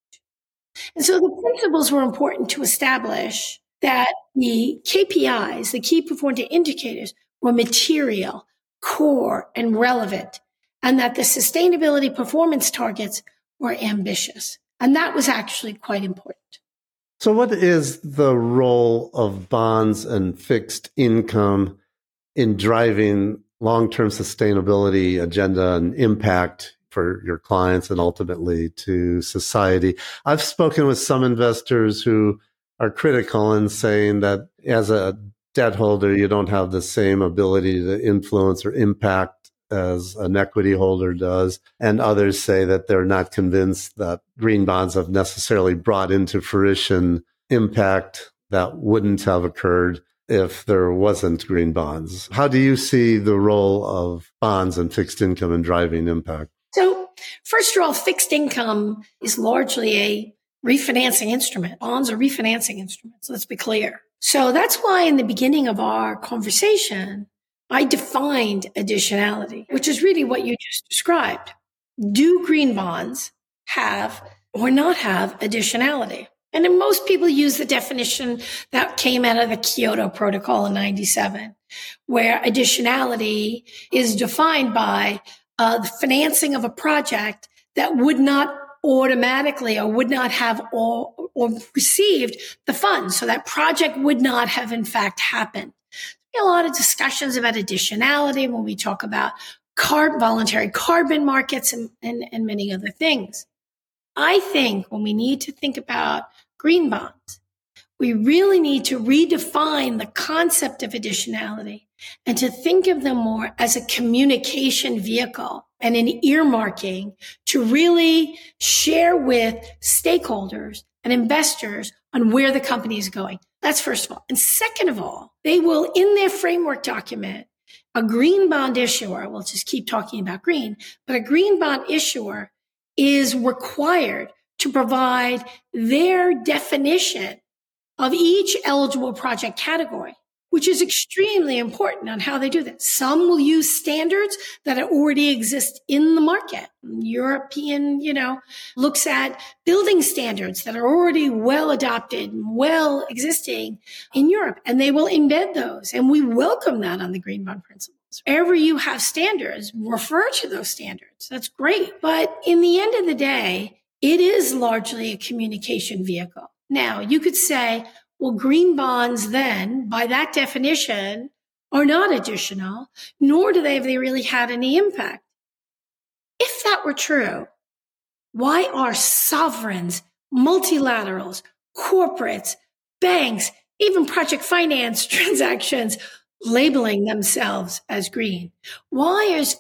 And so the principles were important to establish that the KPIs, the key performance indicators, were material, core, and relevant, and that the sustainability performance targets were ambitious. And that was actually quite important. So what is the role of bonds and fixed income in driving long-term sustainability agenda and impact for your clients and ultimately to society? I've spoken with some investors who are critical and saying that as a debt holder, you don't have the same ability to influence or impact as an equity holder does. And others say that they're not convinced that green bonds have necessarily brought into fruition impact that wouldn't have occurred if there wasn't green bonds. How do you see the role of bonds and fixed income in driving impact? So first of all, fixed income is largely a refinancing instrument. Bonds are refinancing instruments. Let's be clear. So that's why in the beginning of our conversation, I defined additionality, which is really what you just described. Do green bonds have or not have additionality? And then most people use the definition that came out of the Kyoto Protocol in 97, where additionality is defined by the financing of a project that would not automatically or would not have or received the funds. So that project would not have in fact happened. A lot of discussions about additionality when we talk about voluntary carbon markets and many other things. I think when we need to think about green bonds, we really need to redefine the concept of additionality and to think of them more as a communication vehicle and an earmarking to really share with stakeholders and investors on where the company is going. That's first of all. And second of all, they will, in their framework document, a green bond issuer, we'll just keep talking about green, but a green bond issuer is required to provide their definition of each eligible project category, which is extremely important on how they do that. Some will use standards that already exist in the market. European, looks at building standards that are already well adopted, well existing in Europe, and they will embed those. And we welcome that on the green bond principles. Wherever you have standards, refer to those standards. That's great. But in the end of the day, it is largely a communication vehicle. Now, you could say, well, green bonds then, by that definition, are not additional, nor do they have they really had any impact. If that were true, why are sovereigns, multilaterals, corporates, banks, even project finance transactions labeling themselves as green? Why is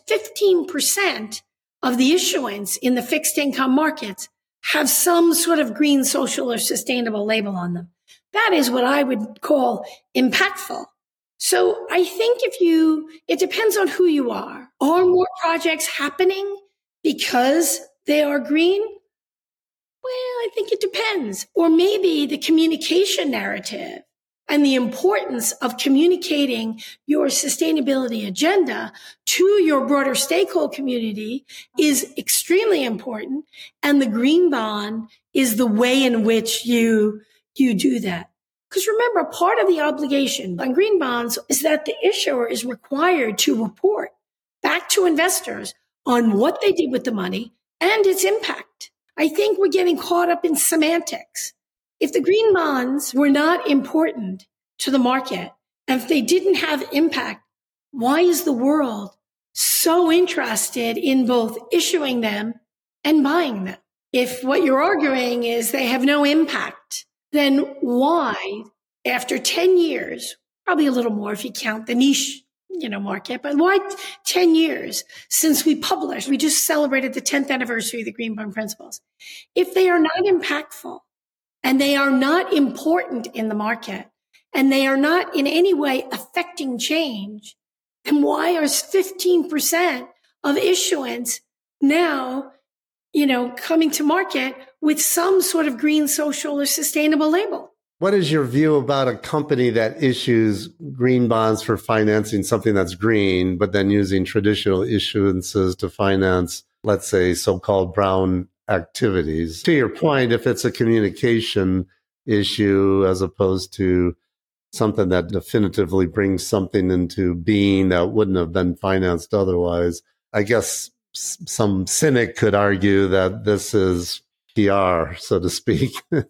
15% of the issuance in the fixed income markets have some sort of green, social, or sustainable label on them? That is what I would call impactful. So I think it depends on who you are. Are more projects happening because they are green? Well, I think it depends. Or maybe the communication narrative and the importance of communicating your sustainability agenda to your broader stakeholder community is extremely important. And the green bond is the way in which you do that. Because remember, part of the obligation on green bonds is that the issuer is required to report back to investors on what they did with the money and its impact. I think we're getting caught up in semantics. If the green bonds were not important to the market, and if they didn't have impact, why is the world so interested in both issuing them and buying them? If what you're arguing is they have no impact, then why, after 10 years, probably a little more if you count the niche, market, but why 10 years since we just celebrated the 10th anniversary of the Green Bond Principles. If they are not impactful and they are not important in the market and they are not in any way affecting change, then why are 15% of issuance now, coming to market with some sort of green, social, or sustainable label? What is your view about a company that issues green bonds for financing something that's green, but then using traditional issuances to finance, let's say, so-called brown activities? To your point, if it's a communication issue as opposed to something that definitively brings something into being that wouldn't have been financed otherwise, I guess some cynic could argue that this is PR, so to speak.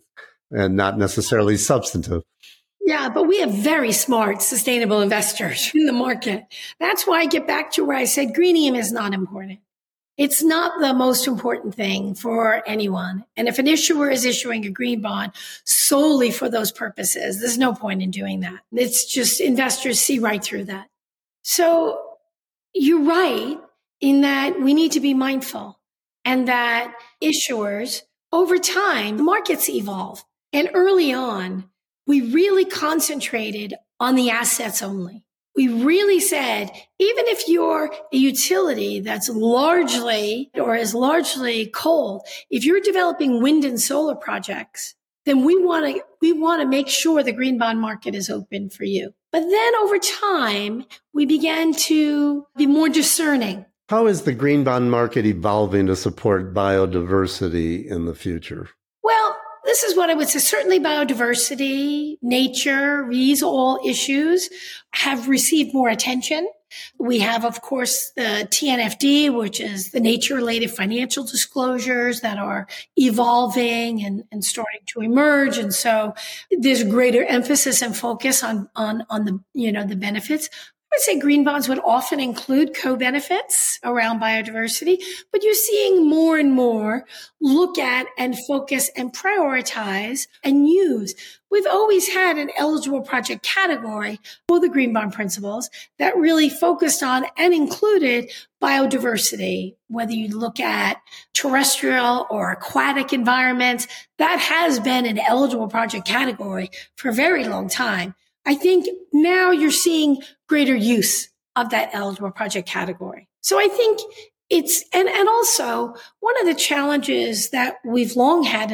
and not necessarily substantive. Yeah, but we have very smart, sustainable investors in the market. That's why I get back to where I said greenium is not important. It's not the most important thing for anyone. And if an issuer is issuing a green bond solely for those purposes, there's no point in doing that. It's just investors see right through that. So you're right in that we need to be mindful and that issuers, over time, the markets evolve. And early on, we really concentrated on the assets only. We really said, even if you're a utility that's largely or is largely coal, if you're developing wind and solar projects, then we want to make sure the green bond market is open for you. But then over time, we began to be more discerning. How is the green bond market evolving to support biodiversity in the future? Well, this is what I would say. Certainly biodiversity, nature, these all issues have received more attention. We have, of course, the TNFD, which is the nature-related financial disclosures that are evolving and starting to emerge. And so there's greater emphasis and focus on the, the benefits. I would say green bonds would often include co-benefits around biodiversity, but you're seeing more and more look at and focus and prioritize and use. We've always had an eligible project category for the green bond principles that really focused on and included biodiversity, whether you look at terrestrial or aquatic environments. That has been an eligible project category for a very long time. I think now you're seeing greater use of that eligible project category. So I think it's, and also one of the challenges that we've long had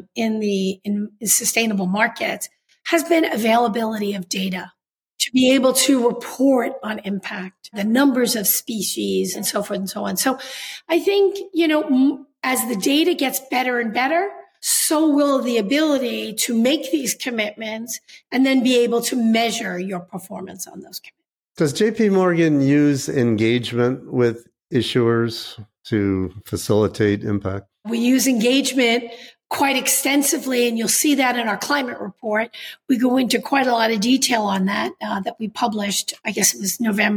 in sustainable markets has been availability of data to be able to report on impact, the numbers of species and so forth and so on. So I think, as the data gets better and better, so will the ability to make these commitments and then be able to measure your performance on those commitments. Does JP Morgan use engagement with issuers to facilitate impact? We use engagement quite extensively, and you'll see that in our climate report. We go into quite a lot of detail on that, that we published, I guess it was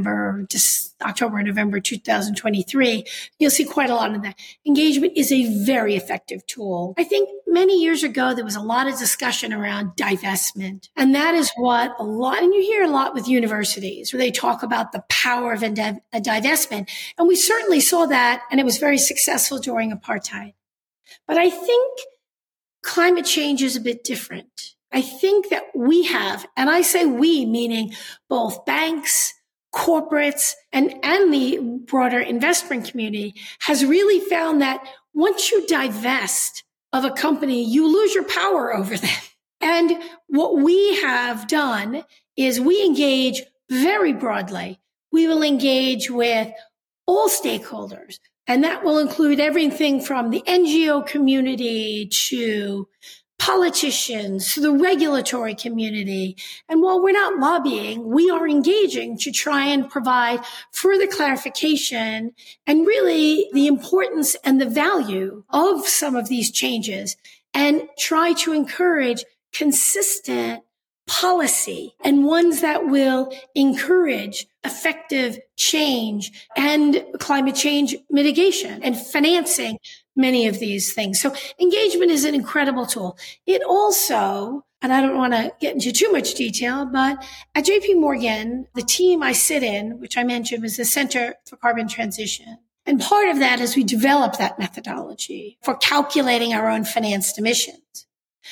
October, November 2023. You'll see quite a lot of that. Engagement is a very effective tool. I think many years ago, there was a lot of discussion around divestment. And that is what and you hear a lot with universities where they talk about the power of a divestment. And we certainly saw that, and it was very successful during apartheid. But I think climate change is a bit different. I think that we have, and I say we, meaning both banks, corporates, and the broader investment community, has really found that once you divest of a company, you lose your power over them. And what we have done is we engage very broadly. We will engage with all stakeholders. And that will include everything from the NGO community to politicians to the regulatory community. And while we're not lobbying, we are engaging to try and provide further clarification and really the importance and the value of some of these changes and try to encourage consistent policy and ones that will encourage effective change and climate change mitigation and financing many of these things. So engagement is an incredible tool. It also, and I don't want to get into too much detail, but at JP Morgan, the team I sit in, which I mentioned, was the Center for Carbon Transition. And part of that is we developed that methodology for calculating our own financed emissions.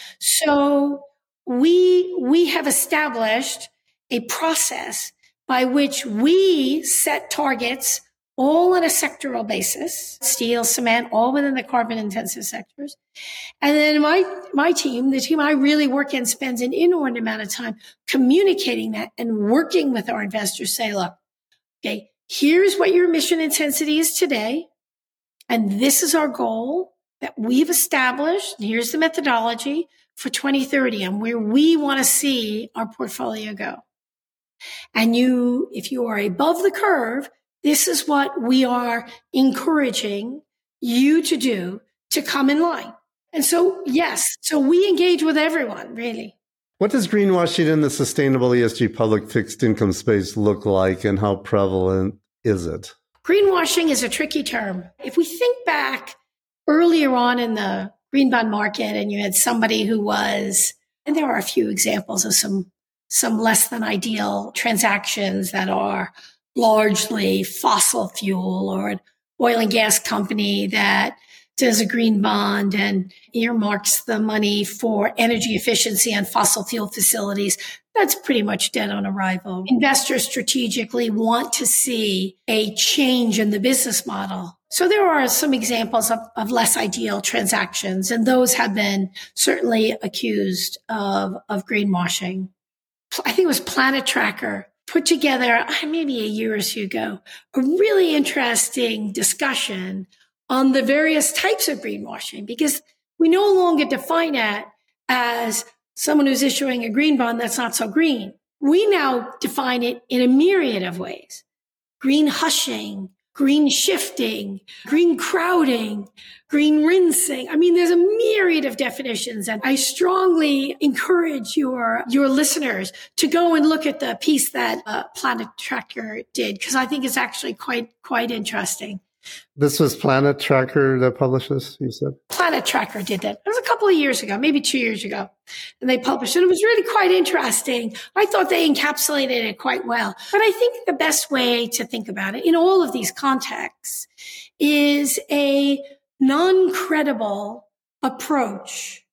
So we have established a process by which we set targets all on a sectoral basis, steel, cement, all within the carbon intensive sectors. And then my team, the team I really work in, spends an inordinate amount of time communicating that and working with our investors, say, look, okay, here's what your emission intensity is today. And this is our goal that we've established. And here's the methodology for 2030 and where we want to see our portfolio go. And if you are above the curve, this is what we are encouraging you to do to come in line. And so, yes, so we engage with everyone, really. What does greenwashing in the sustainable ESG public fixed income space look like, and how prevalent is it? Greenwashing is a tricky term. If we think back earlier on in the green bond market, and you had somebody who was, and there are a few examples of some less than ideal transactions that are largely fossil fuel, or an oil and gas company that does a green bond and earmarks the money for energy efficiency on fossil fuel facilities. That's pretty much dead on arrival. Investors strategically want to see a change in the business model. So there are some examples of less ideal transactions, and those have been certainly accused of greenwashing. I think it was Planet Tracker put together maybe a year or two ago, a really interesting discussion on the various types of greenwashing, because we no longer define it as someone who's issuing a green bond that's not so green. We now define it in a myriad of ways: green hushing, green shifting, green crowding, green rinsing. I mean, there's a myriad of definitions, and I strongly encourage your listeners to go and look at the piece that Planet Tracker did, because I think it's actually quite interesting. This was Planet Tracker that published this, you said? Planet Tracker did that. It was a couple of years ago, maybe 2 years ago, and they published it. It was really quite interesting. I thought they encapsulated it quite well. But I think the best way to think about it in all of these contexts is a non-credible approach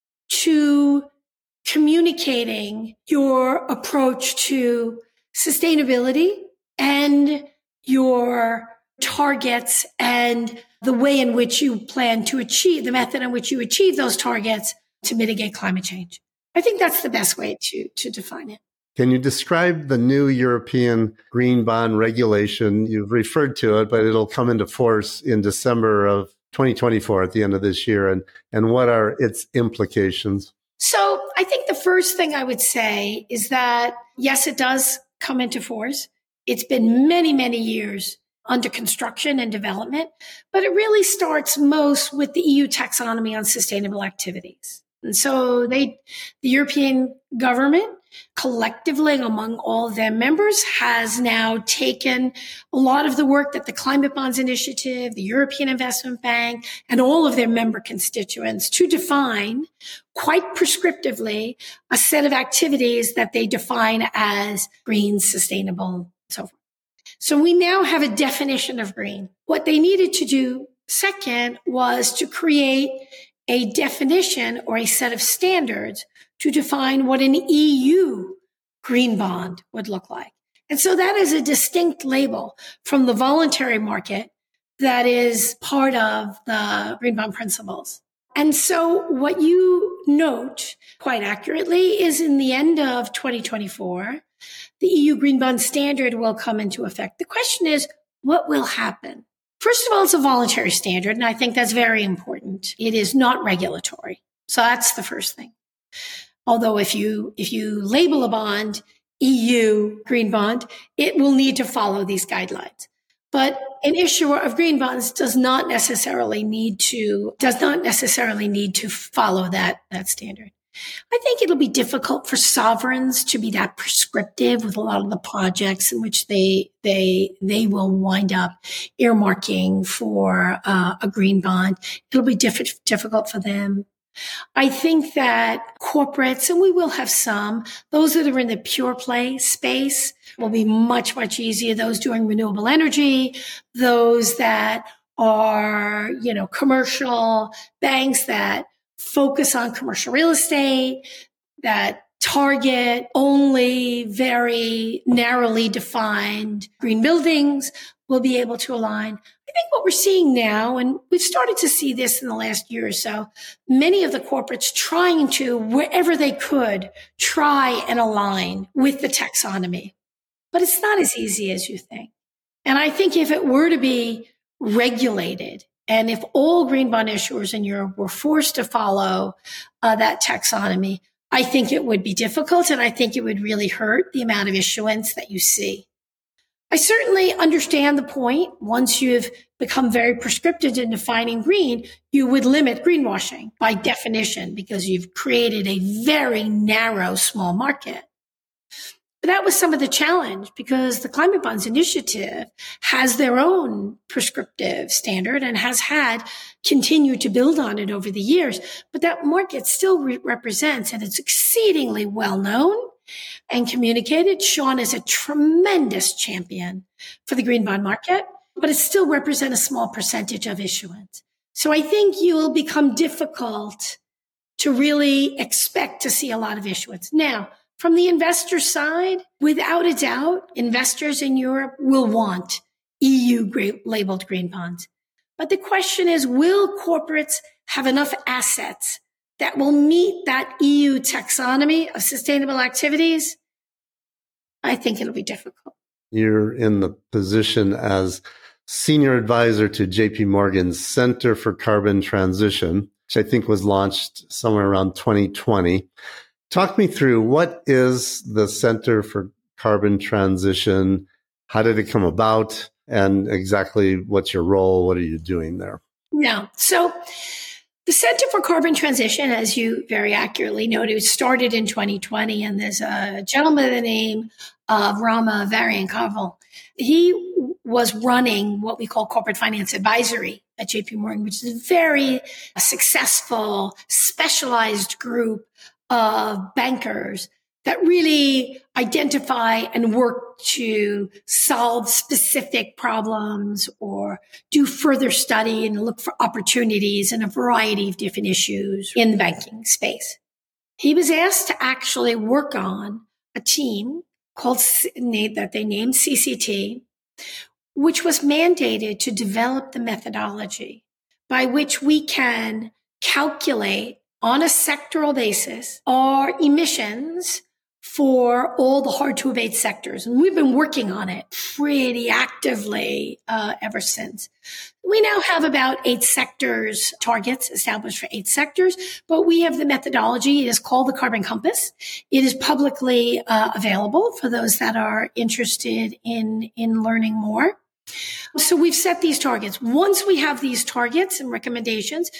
to communicating your approach to sustainability and your targets and the way in which you plan to achieve, the method in which you achieve those targets to mitigate climate change. I think that's the best way to define it. Can you describe the new European green bond regulation? You've referred to it, but it'll come into force in December of 2024 at the end of this year. And what are its implications? So I think the first thing I would say is that, yes, it does come into force. It's been many, many years under construction and development, but it really starts most with the EU taxonomy on sustainable activities. And so the European government collectively among all their members has now taken a lot of the work that the Climate Bonds Initiative, the European Investment Bank, and all of their member constituents to define quite prescriptively a set of activities that they define as green, sustainable, and so forth. So we now have a definition of green. What they needed to do second was to create a definition or a set of standards to define what an EU green bond would look like. And so that is a distinct label from the voluntary market that is part of the green bond principles. And so what you note quite accurately is in the end of 2024, the EU Green Bond Standard will come into effect. The question is, what will happen? First of all, it's a voluntary standard, and I think that's very important. It is not regulatory. So that's the first thing. Although if you label a bond EU Green Bond, it will need to follow these guidelines. But an issuer of green bonds does not necessarily need to follow that standard. I think it'll be difficult for sovereigns to be that prescriptive with a lot of the projects in which they will wind up earmarking for a green bond. It'll be difficult for them. I think that corporates, and we will have some, those that are in the pure play space will be much, much easier. Those doing renewable energy, those that are, commercial banks that focus on commercial real estate, that target only very narrowly defined green buildings will be able to align. I think what we're seeing now, and we've started to see this in the last year or so, many of the corporates trying to, wherever they could, try and align with the taxonomy. But it's not as easy as you think. And I think if it were to be regulated, and if all green bond issuers in Europe were forced to follow that taxonomy, I think it would be difficult, and I think it would really hurt the amount of issuance that you see. I certainly understand the point. Once you've become very prescriptive in defining green, you would limit greenwashing by definition because you've created a very narrow, small market. But that was some of the challenge because the Climate Bonds Initiative has their own prescriptive standard and has continued to build on it over the years. But that market still represents, and it's exceedingly well known and communicated. Sean is a tremendous champion for the green bond market, but it still represents a small percentage of issuance. So I think you will become difficult to really expect to see a lot of issuance. Now, from the investor side, without a doubt, investors in Europe will want EU labeled green bonds. But the question is, will corporates have enough assets that will meet that EU taxonomy of sustainable activities? I think it'll be difficult. You're in the position as senior advisor to JP Morgan's Center for Carbon Transition, which I think was launched somewhere around 2020. Talk me through, what is the Center for Carbon Transition? How did it come about? And exactly what's your role? What are you doing there? Yeah. So the Center for Carbon Transition, as you very accurately noted, started in 2020. And there's a gentleman by the name of Rama Varian-Karvel. He was running what we call corporate finance advisory at JP Morgan, which is a very successful, specialized group of bankers that really identify and work to solve specific problems or do further study and look for opportunities in a variety of different issues in the banking space. He was asked to actually work on a team that they named CCT, which was mandated to develop the methodology by which we can calculate on a sectoral basis our emissions for all the hard to abate sectors. And we've been working on it pretty actively ever since. We now have about 8 sectors, targets established for 8 sectors, but we have the methodology. It is called the Carbon Compass. It is publicly available for those that are interested in learning more. So we've set these targets. Once we have these targets and recommendations,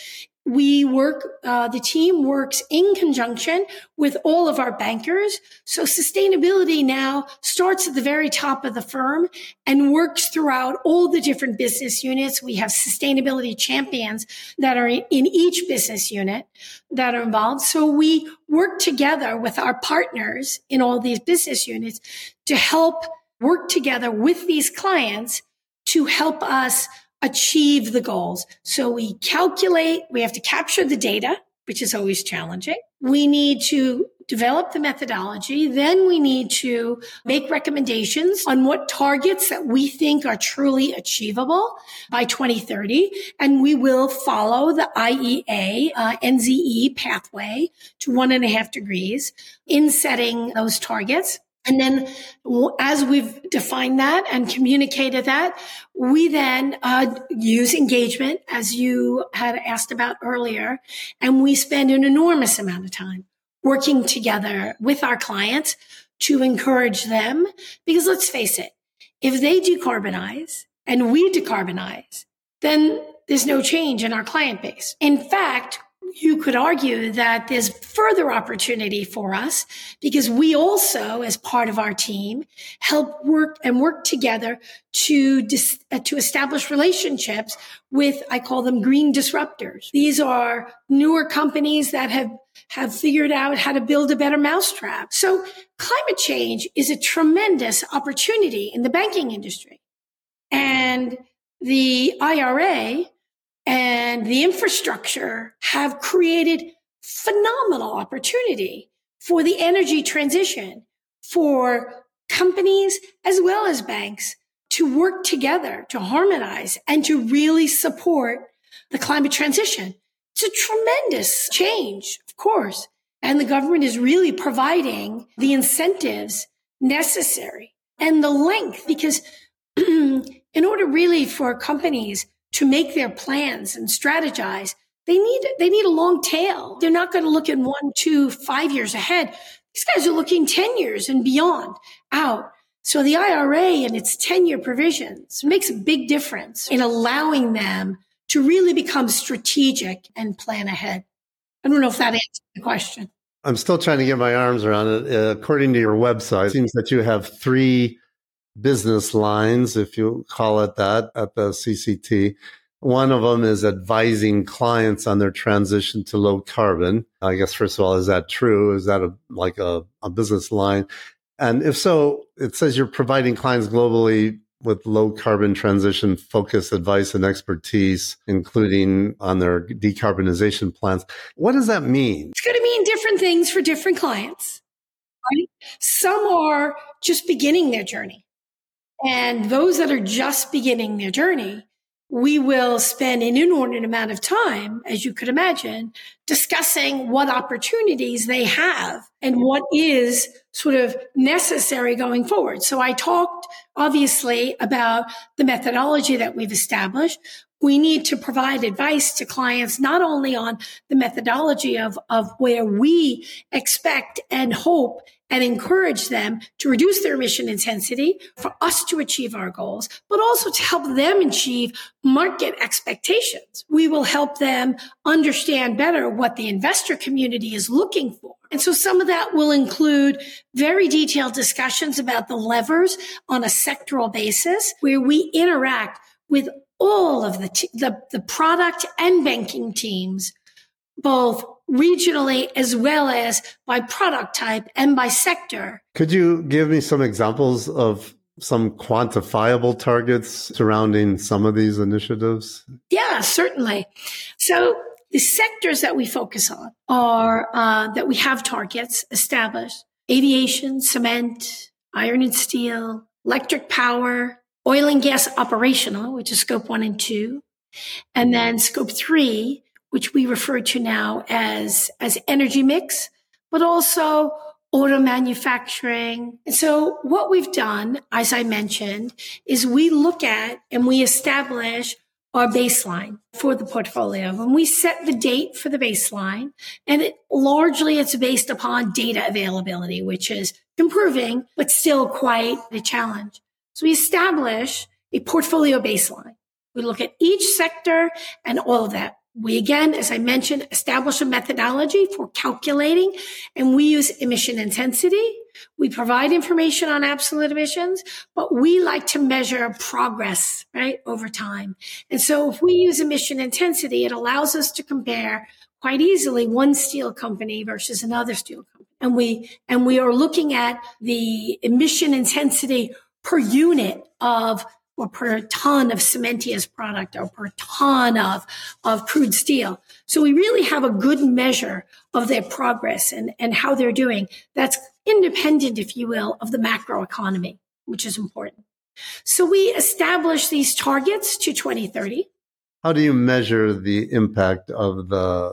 the team works in conjunction with all of our bankers. So sustainability now starts at the very top of the firm and works throughout all the different business units. We have sustainability champions that are in each business unit that are involved. So we work together with our partners in all these business units to help work together with these clients to help us achieve the goals. So we calculate, we have to capture the data, which is always challenging. We need to develop the methodology. Then we need to make recommendations on what targets that we think are truly achievable by 2030. And we will follow the IEA, NZE pathway to 1.5 degrees in setting those targets. And then as we've defined that and communicated that, we then use engagement, as you had asked about earlier, and we spend an enormous amount of time working together with our clients to encourage them. Because let's face it, if they decarbonize and we decarbonize, then there's no change in our client base. In fact, you could argue that there's further opportunity for us because we also, as part of our team, help work together to establish relationships with, I call them green disruptors. These are newer companies that have figured out how to build a better mousetrap. So climate change is a tremendous opportunity in the banking industry. And the IRA and the infrastructure have created phenomenal opportunity for the energy transition, for companies as well as banks to work together, to harmonize, and to really support the climate transition. It's a tremendous change, of course. And the government is really providing the incentives necessary and the length, because in order really for companies to make their plans and strategize, they need a long tail. They're not going to look at 1, 2, 5 years ahead. These guys are looking 10 years and beyond out. So the IRA and its 10-year provisions makes a big difference in allowing them to really become strategic and plan ahead. I don't know if that answers the question. I'm still trying to get my arms around it. According to your website, it seems that you have 3 business lines, if you call it that, at the CCT. One of them is advising clients on their transition to low carbon. I guess, first of all, is that true? Is that a business line? And if so, it says you're providing clients globally with low carbon transition focused advice and expertise, including on their decarbonization plans. What does that mean? It's going to mean different things for different clients, right? Some are just beginning their journey. And those that are just beginning their journey, we will spend an inordinate amount of time, as you could imagine, discussing what opportunities they have and what is sort of necessary going forward. So I talked obviously about the methodology that we've established. We need to provide advice to clients, not only on the methodology of where we expect and hope and encourage them to reduce their emission intensity for us to achieve our goals, but also to help them achieve market expectations. We will help them understand better what the investor community is looking for. And so some of that will include very detailed discussions about the levers on a sectoral basis where we interact with all of the product and banking teams, both regionally as well as by product type and by sector. Could you give me some examples of some quantifiable targets surrounding some of these initiatives? Yeah, certainly. So the sectors that we focus on are that we have targets established: aviation, cement, iron and steel, electric power, oil and gas operational, which is scope 1 and 2, and then scope 3, which we refer to now as energy mix, but also auto manufacturing. And so what we've done, as I mentioned, is we look at and we establish our baseline for the portfolio. And we set the date for the baseline, and it's based upon data availability, which is improving, but still quite a challenge. So we establish a portfolio baseline. We look at each sector and all of that. We, again, as I mentioned, establish a methodology for calculating, and we use emission intensity. We provide information on absolute emissions, but we like to measure progress, right, over time. And so if we use emission intensity, it allows us to compare quite easily one steel company versus another steel company. And we are looking at the emission intensity per unit of or per ton of cementitious product or per ton of crude steel. So we really have a good measure of their progress and how they're doing. That's independent, if you will, of the macro economy, which is important. So we establish these targets to 2030. How do you measure the impact of the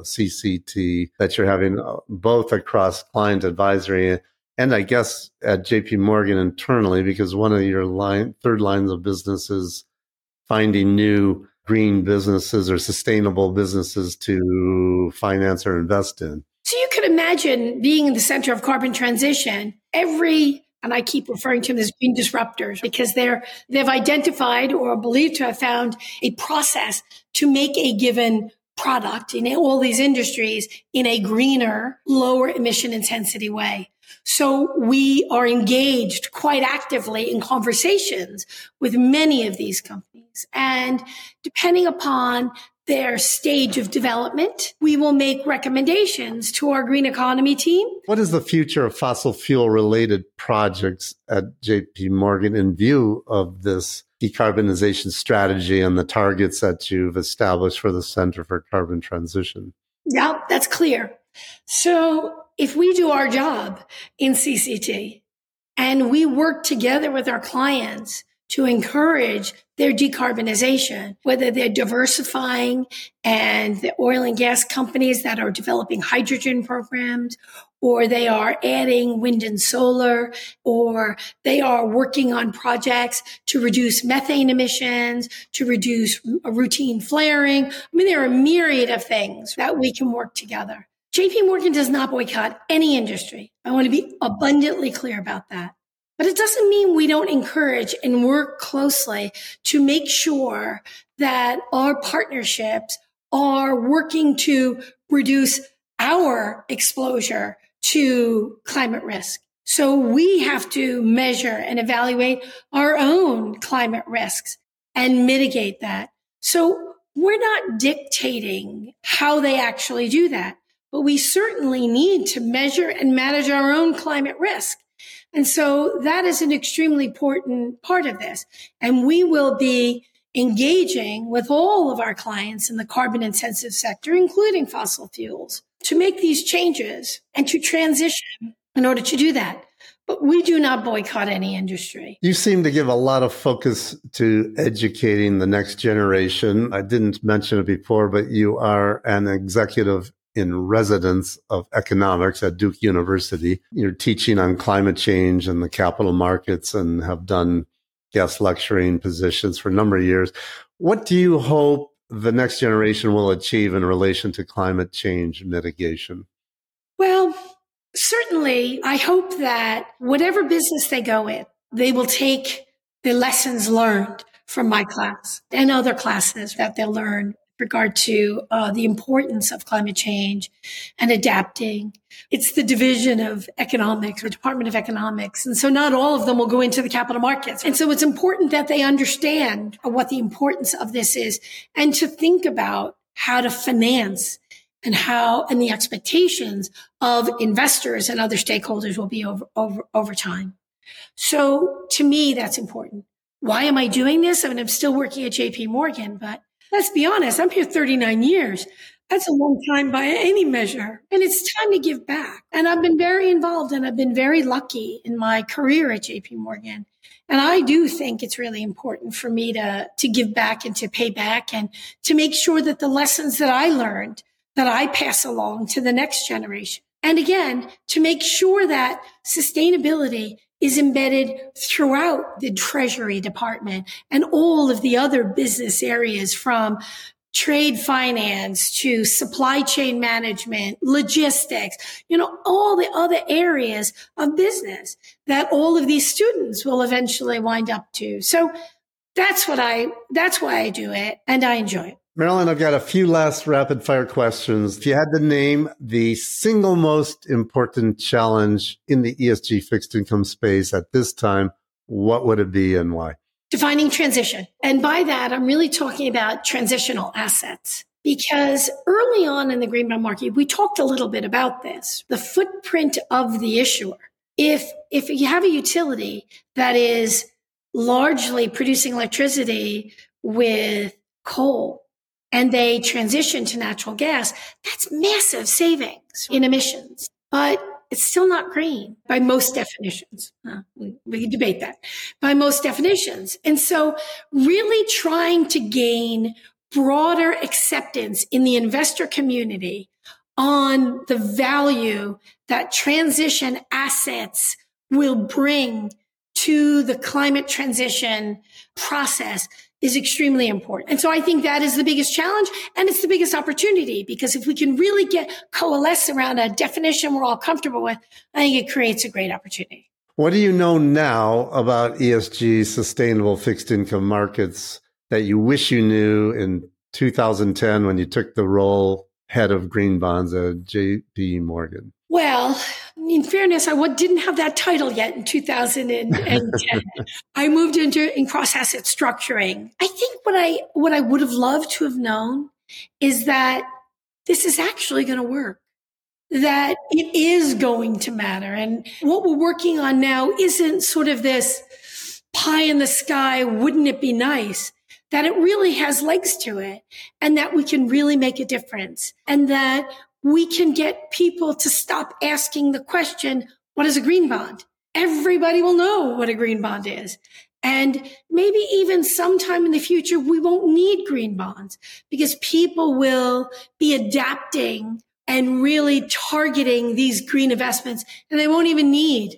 CCT that you're having both across client advisory and I guess at JP Morgan internally, because one of your third lines of business is finding new green businesses or sustainable businesses to finance or invest in? So you could imagine being in the center of carbon transition, and I keep referring to them as green disruptors because they've identified or are believed to have found a process to make a given product in all these industries in a greener, lower emission intensity way. So we are engaged quite actively in conversations with many of these companies. And depending upon their stage of development, we will make recommendations to our green economy team. What is the future of fossil fuel related projects at JP Morgan in view of this decarbonization strategy and the targets that you've established for the Center for Carbon Transition? Yeah, that's clear. So if we do our job in CCT and we work together with our clients to encourage their decarbonization, whether they're diversifying and the oil and gas companies that are developing hydrogen programs, or they are adding wind and solar, or they are working on projects to reduce methane emissions, to reduce routine flaring. I mean, there are a myriad of things that we can work together. JP Morgan does not boycott any industry. I want to be abundantly clear about that. But it doesn't mean we don't encourage and work closely to make sure that our partnerships are working to reduce our exposure to climate risk. So we have to measure and evaluate our own climate risks and mitigate that. So we're not dictating how they actually do that, but we certainly need to measure and manage our own climate risk. And so that is an extremely important part of this. And we will be engaging with all of our clients in the carbon intensive sector, including fossil fuels, to make these changes and to transition in order to do that. But we do not boycott any industry. You seem to give a lot of focus to educating the next generation. I didn't mention it before, but you are an executive in residence of economics at Duke University. You're teaching on climate change and the capital markets and have done guest lecturing positions for a number of years. What do you hope the next generation will achieve in relation to climate change mitigation? Well, certainly, I hope that whatever business they go in, they will take the lessons learned from my class and other classes that they'll learn with regard to the importance of climate change and adapting. It's the division of economics or Department of Economics. And so not all of them will go into the capital markets. And so it's important that they understand what the importance of this is and to think about how to finance and the expectations of investors and other stakeholders will be over time. So to me, that's important. Why am I doing this? I mean, I'm still working at JP Morgan, but let's be honest, I'm here 39 years. That's a long time by any measure. And it's time to give back. And I've been very involved and I've been very lucky in my career at JP Morgan. And I do think it's really important for me to give back and to pay back and to make sure that the lessons that I learned, that I pass along to the next generation. And again, to make sure that sustainability is embedded throughout the Treasury Department and all of the other business areas, from trade finance to supply chain management, logistics, all the other areas of business that all of these students will eventually wind up to. So that's why I do it, and I enjoy it. Marilyn, I've got a few last rapid fire questions. If you had to name the single most important challenge in the ESG fixed income space at this time, what would it be and why? Defining transition. And by that, I'm really talking about transitional assets. Because early on in the green bond market, we talked a little bit about this, the footprint of the issuer. If you have a utility that is largely producing electricity with coal, and they transition to natural gas, that's massive savings in emissions. But it's still not green by most definitions. We can debate that. By most definitions. And so really trying to gain broader acceptance in the investor community on the value that transition assets will bring to the climate transition process is extremely important. And so I think that is the biggest challenge, and it's the biggest opportunity, because if we can really coalesce around a definition we're all comfortable with, I think it creates a great opportunity. What do you know now about ESG sustainable fixed income markets that you wish you knew in 2010 when you took the role head of green bonds at JP Morgan? Well, in fairness, I didn't have that title yet in 2010. I moved in cross-asset structuring. I think what I would have loved to have known is that this is actually going to work, that it is going to matter. And what we're working on now isn't sort of this pie in the sky, wouldn't it be nice? That it really has legs to it, and that we can really make a difference, and that we can get people to stop asking the question, what is a green bond? Everybody will know what a green bond is. And maybe even sometime in the future, we won't need green bonds because people will be adapting and really targeting these green investments, and they won't even need,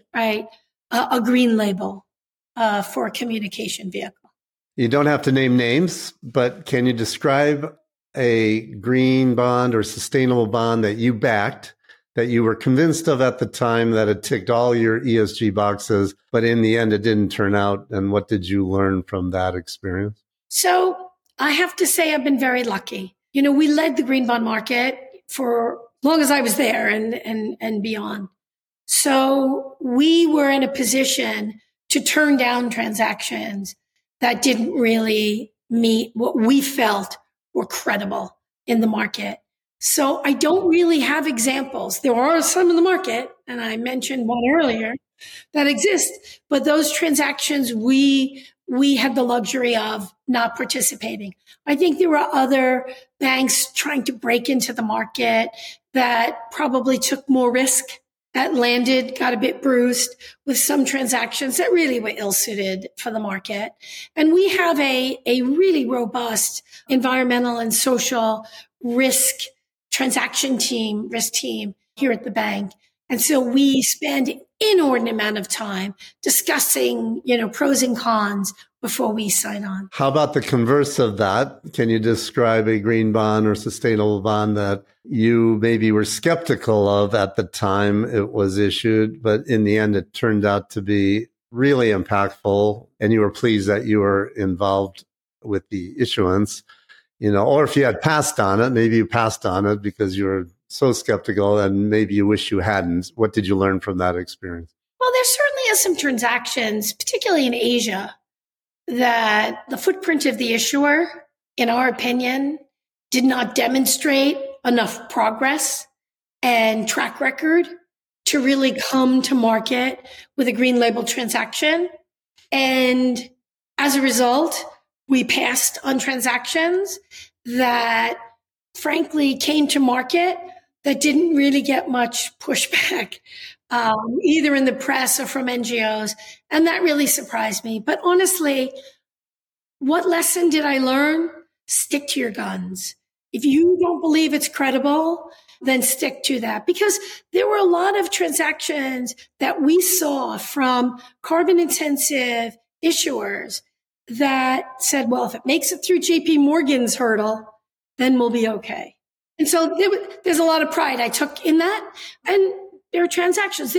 a green label for a communication vehicle. You don't have to name names, but can you describe a green bond or sustainable bond that you backed that you were convinced of at the time that it ticked all your ESG boxes, but in the end, it didn't turn out? And what did you learn from that experience? So I have to say I've been very lucky. We led the green bond market for as long as I was there and beyond. So we were in a position to turn down transactions that didn't really meet what we felt were credible in the market. So I don't really have examples. There are some in the market, and I mentioned one earlier, that exist, but those transactions we had the luxury of not participating. I think there were other banks trying to break into the market that probably took more risk, that landed, got a bit bruised with some transactions that really were ill-suited for the market. And we have a really robust environmental and social risk team here at the bank. And so we spend an inordinate amount of time discussing, pros and cons before we sign on. How about the converse of that? Can you describe a green bond or sustainable bond that you maybe were skeptical of at the time it was issued, but in the end it turned out to be really impactful and you were pleased that you were involved with the issuance? Or if you had passed on it, maybe you passed on it because you were so skeptical and maybe you wish you hadn't. What did you learn from that experience? Well, there certainly are some transactions, particularly in Asia, that the footprint of the issuer, in our opinion, did not demonstrate enough progress and track record to really come to market with a green label transaction. And as a result, we passed on transactions that frankly came to market that didn't really get much pushback, either in the press or from NGOs. And that really surprised me. But honestly, what lesson did I learn? Stick to your guns. If you don't believe it's credible, then stick to that. Because there were a lot of transactions that we saw from carbon intensive issuers that said, well, if it makes it through JP Morgan's hurdle, then we'll be okay. And so there's a lot of pride I took in that. And there are transactions.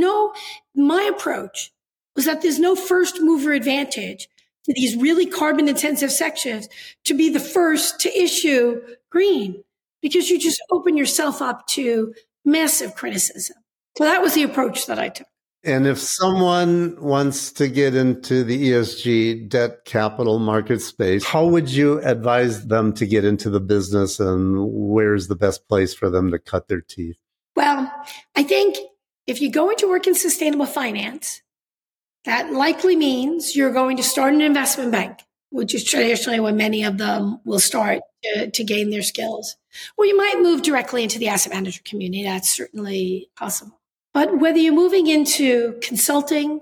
My approach was that there's no first mover advantage to these really carbon intensive sections to be the first to issue green, because you just open yourself up to massive criticism. So that was the approach that I took. And if someone wants to get into the ESG debt capital market space, how would you advise them to get into the business, and where's the best place for them to cut their teeth? Well, I think if you're going to work in sustainable finance, that likely means you're going to start an investment bank, which is traditionally when many of them will start to gain their skills. Or you might move directly into the asset manager community. That's certainly possible. But whether you're moving into consulting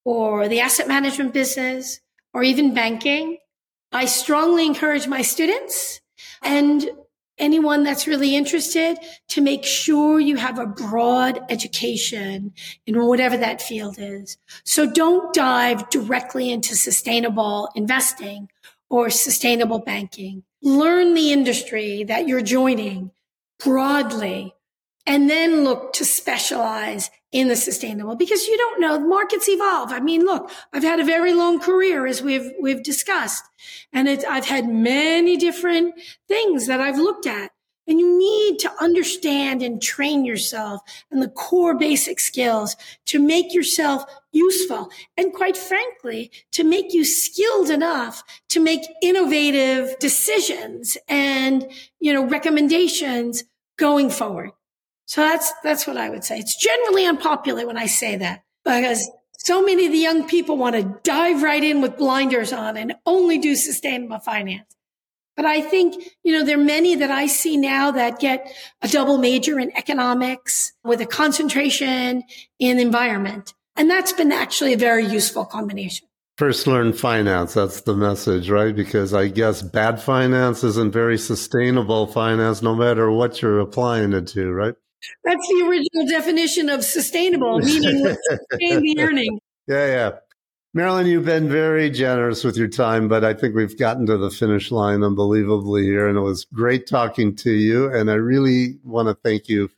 or the asset management business or even banking, I strongly encourage my students and anyone that's really interested to make sure you have a broad education in whatever that field is. So don't dive directly into sustainable investing or sustainable banking. Learn the industry that you're joining broadly, and then look to specialize in the sustainable, because you don't know, the markets evolve. I mean, look, I've had a very long career, as we've discussed, and I've had many different things that I've looked at. And you need to understand and train yourself and the core basic skills to make yourself useful. And quite frankly, to make you skilled enough to make innovative decisions and, recommendations going forward. So that's what I would say. It's generally unpopular when I say that, because so many of the young people want to dive right in with blinders on and only do sustainable finance. But I think, there are many that I see now that get a double major in economics with a concentration in environment. And that's been actually a very useful combination. First learn finance. That's the message, right? Because I guess bad finance isn't very sustainable finance, no matter what you're applying it to, right? That's the original definition of sustainable, meaning let's sustain the earning. Yeah. Marilyn, you've been very generous with your time, but I think we've gotten to the finish line unbelievably here, and it was great talking to you. And I really want to thank you for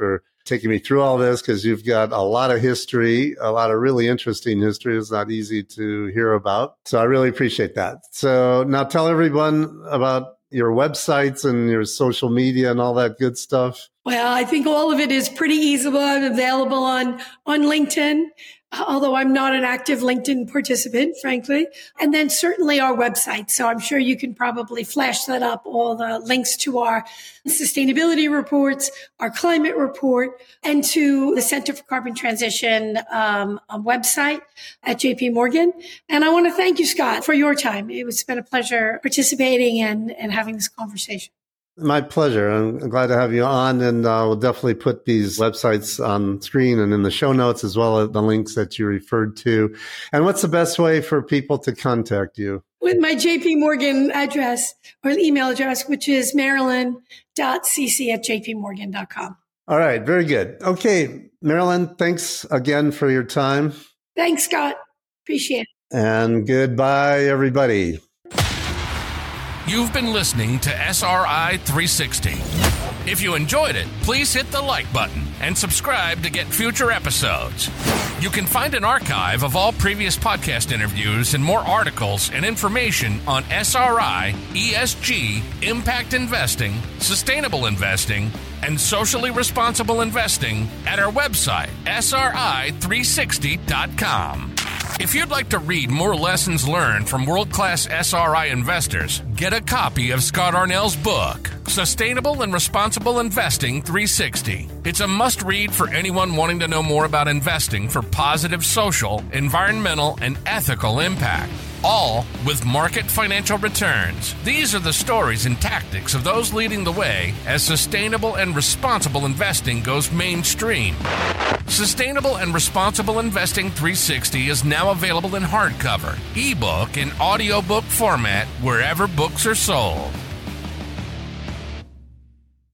taking me through all this, because you've got a lot of history, a lot of really interesting history. It's not easy to hear about. So I really appreciate that. So now tell everyone about your websites and your social media and all that good stuff. Well, I think all of it is pretty easily available on LinkedIn, although I'm not an active LinkedIn participant, frankly. And then certainly our website. So I'm sure you can probably flash that up, all the links to our sustainability reports, our climate report, and to the Center for Carbon Transition website at JP Morgan. And I want to thank you, Scott, for your time. It's been a pleasure participating and having this conversation. My pleasure. I'm glad to have you on, and we'll definitely put these websites on screen and in the show notes, as well as the links that you referred to. And what's the best way for people to contact you? With my JP Morgan address or email address, which is marilyn.cc@jpmorgan.com. All right. Very good. Okay. Marilyn, thanks again for your time. Thanks, Scott. Appreciate it. And goodbye, everybody. You've been listening to SRI 360. If you enjoyed it, please hit the like button and subscribe to get future episodes. You can find an archive of all previous podcast interviews and more articles and information on SRI, ESG, impact investing, sustainable investing, and socially responsible investing at our website, sri360.com. If you'd like to read more lessons learned from world-class SRI investors, get a copy of Scott Arnell's book, Sustainable and Responsible Investing 360. It's a must-read for anyone wanting to know more about investing for positive social, environmental, and ethical impact, all with market financial returns. These are the stories and tactics of those leading the way as sustainable and responsible investing goes mainstream. Sustainable and Responsible Investing 360 is now available in hardcover, ebook, and audiobook format wherever books are sold.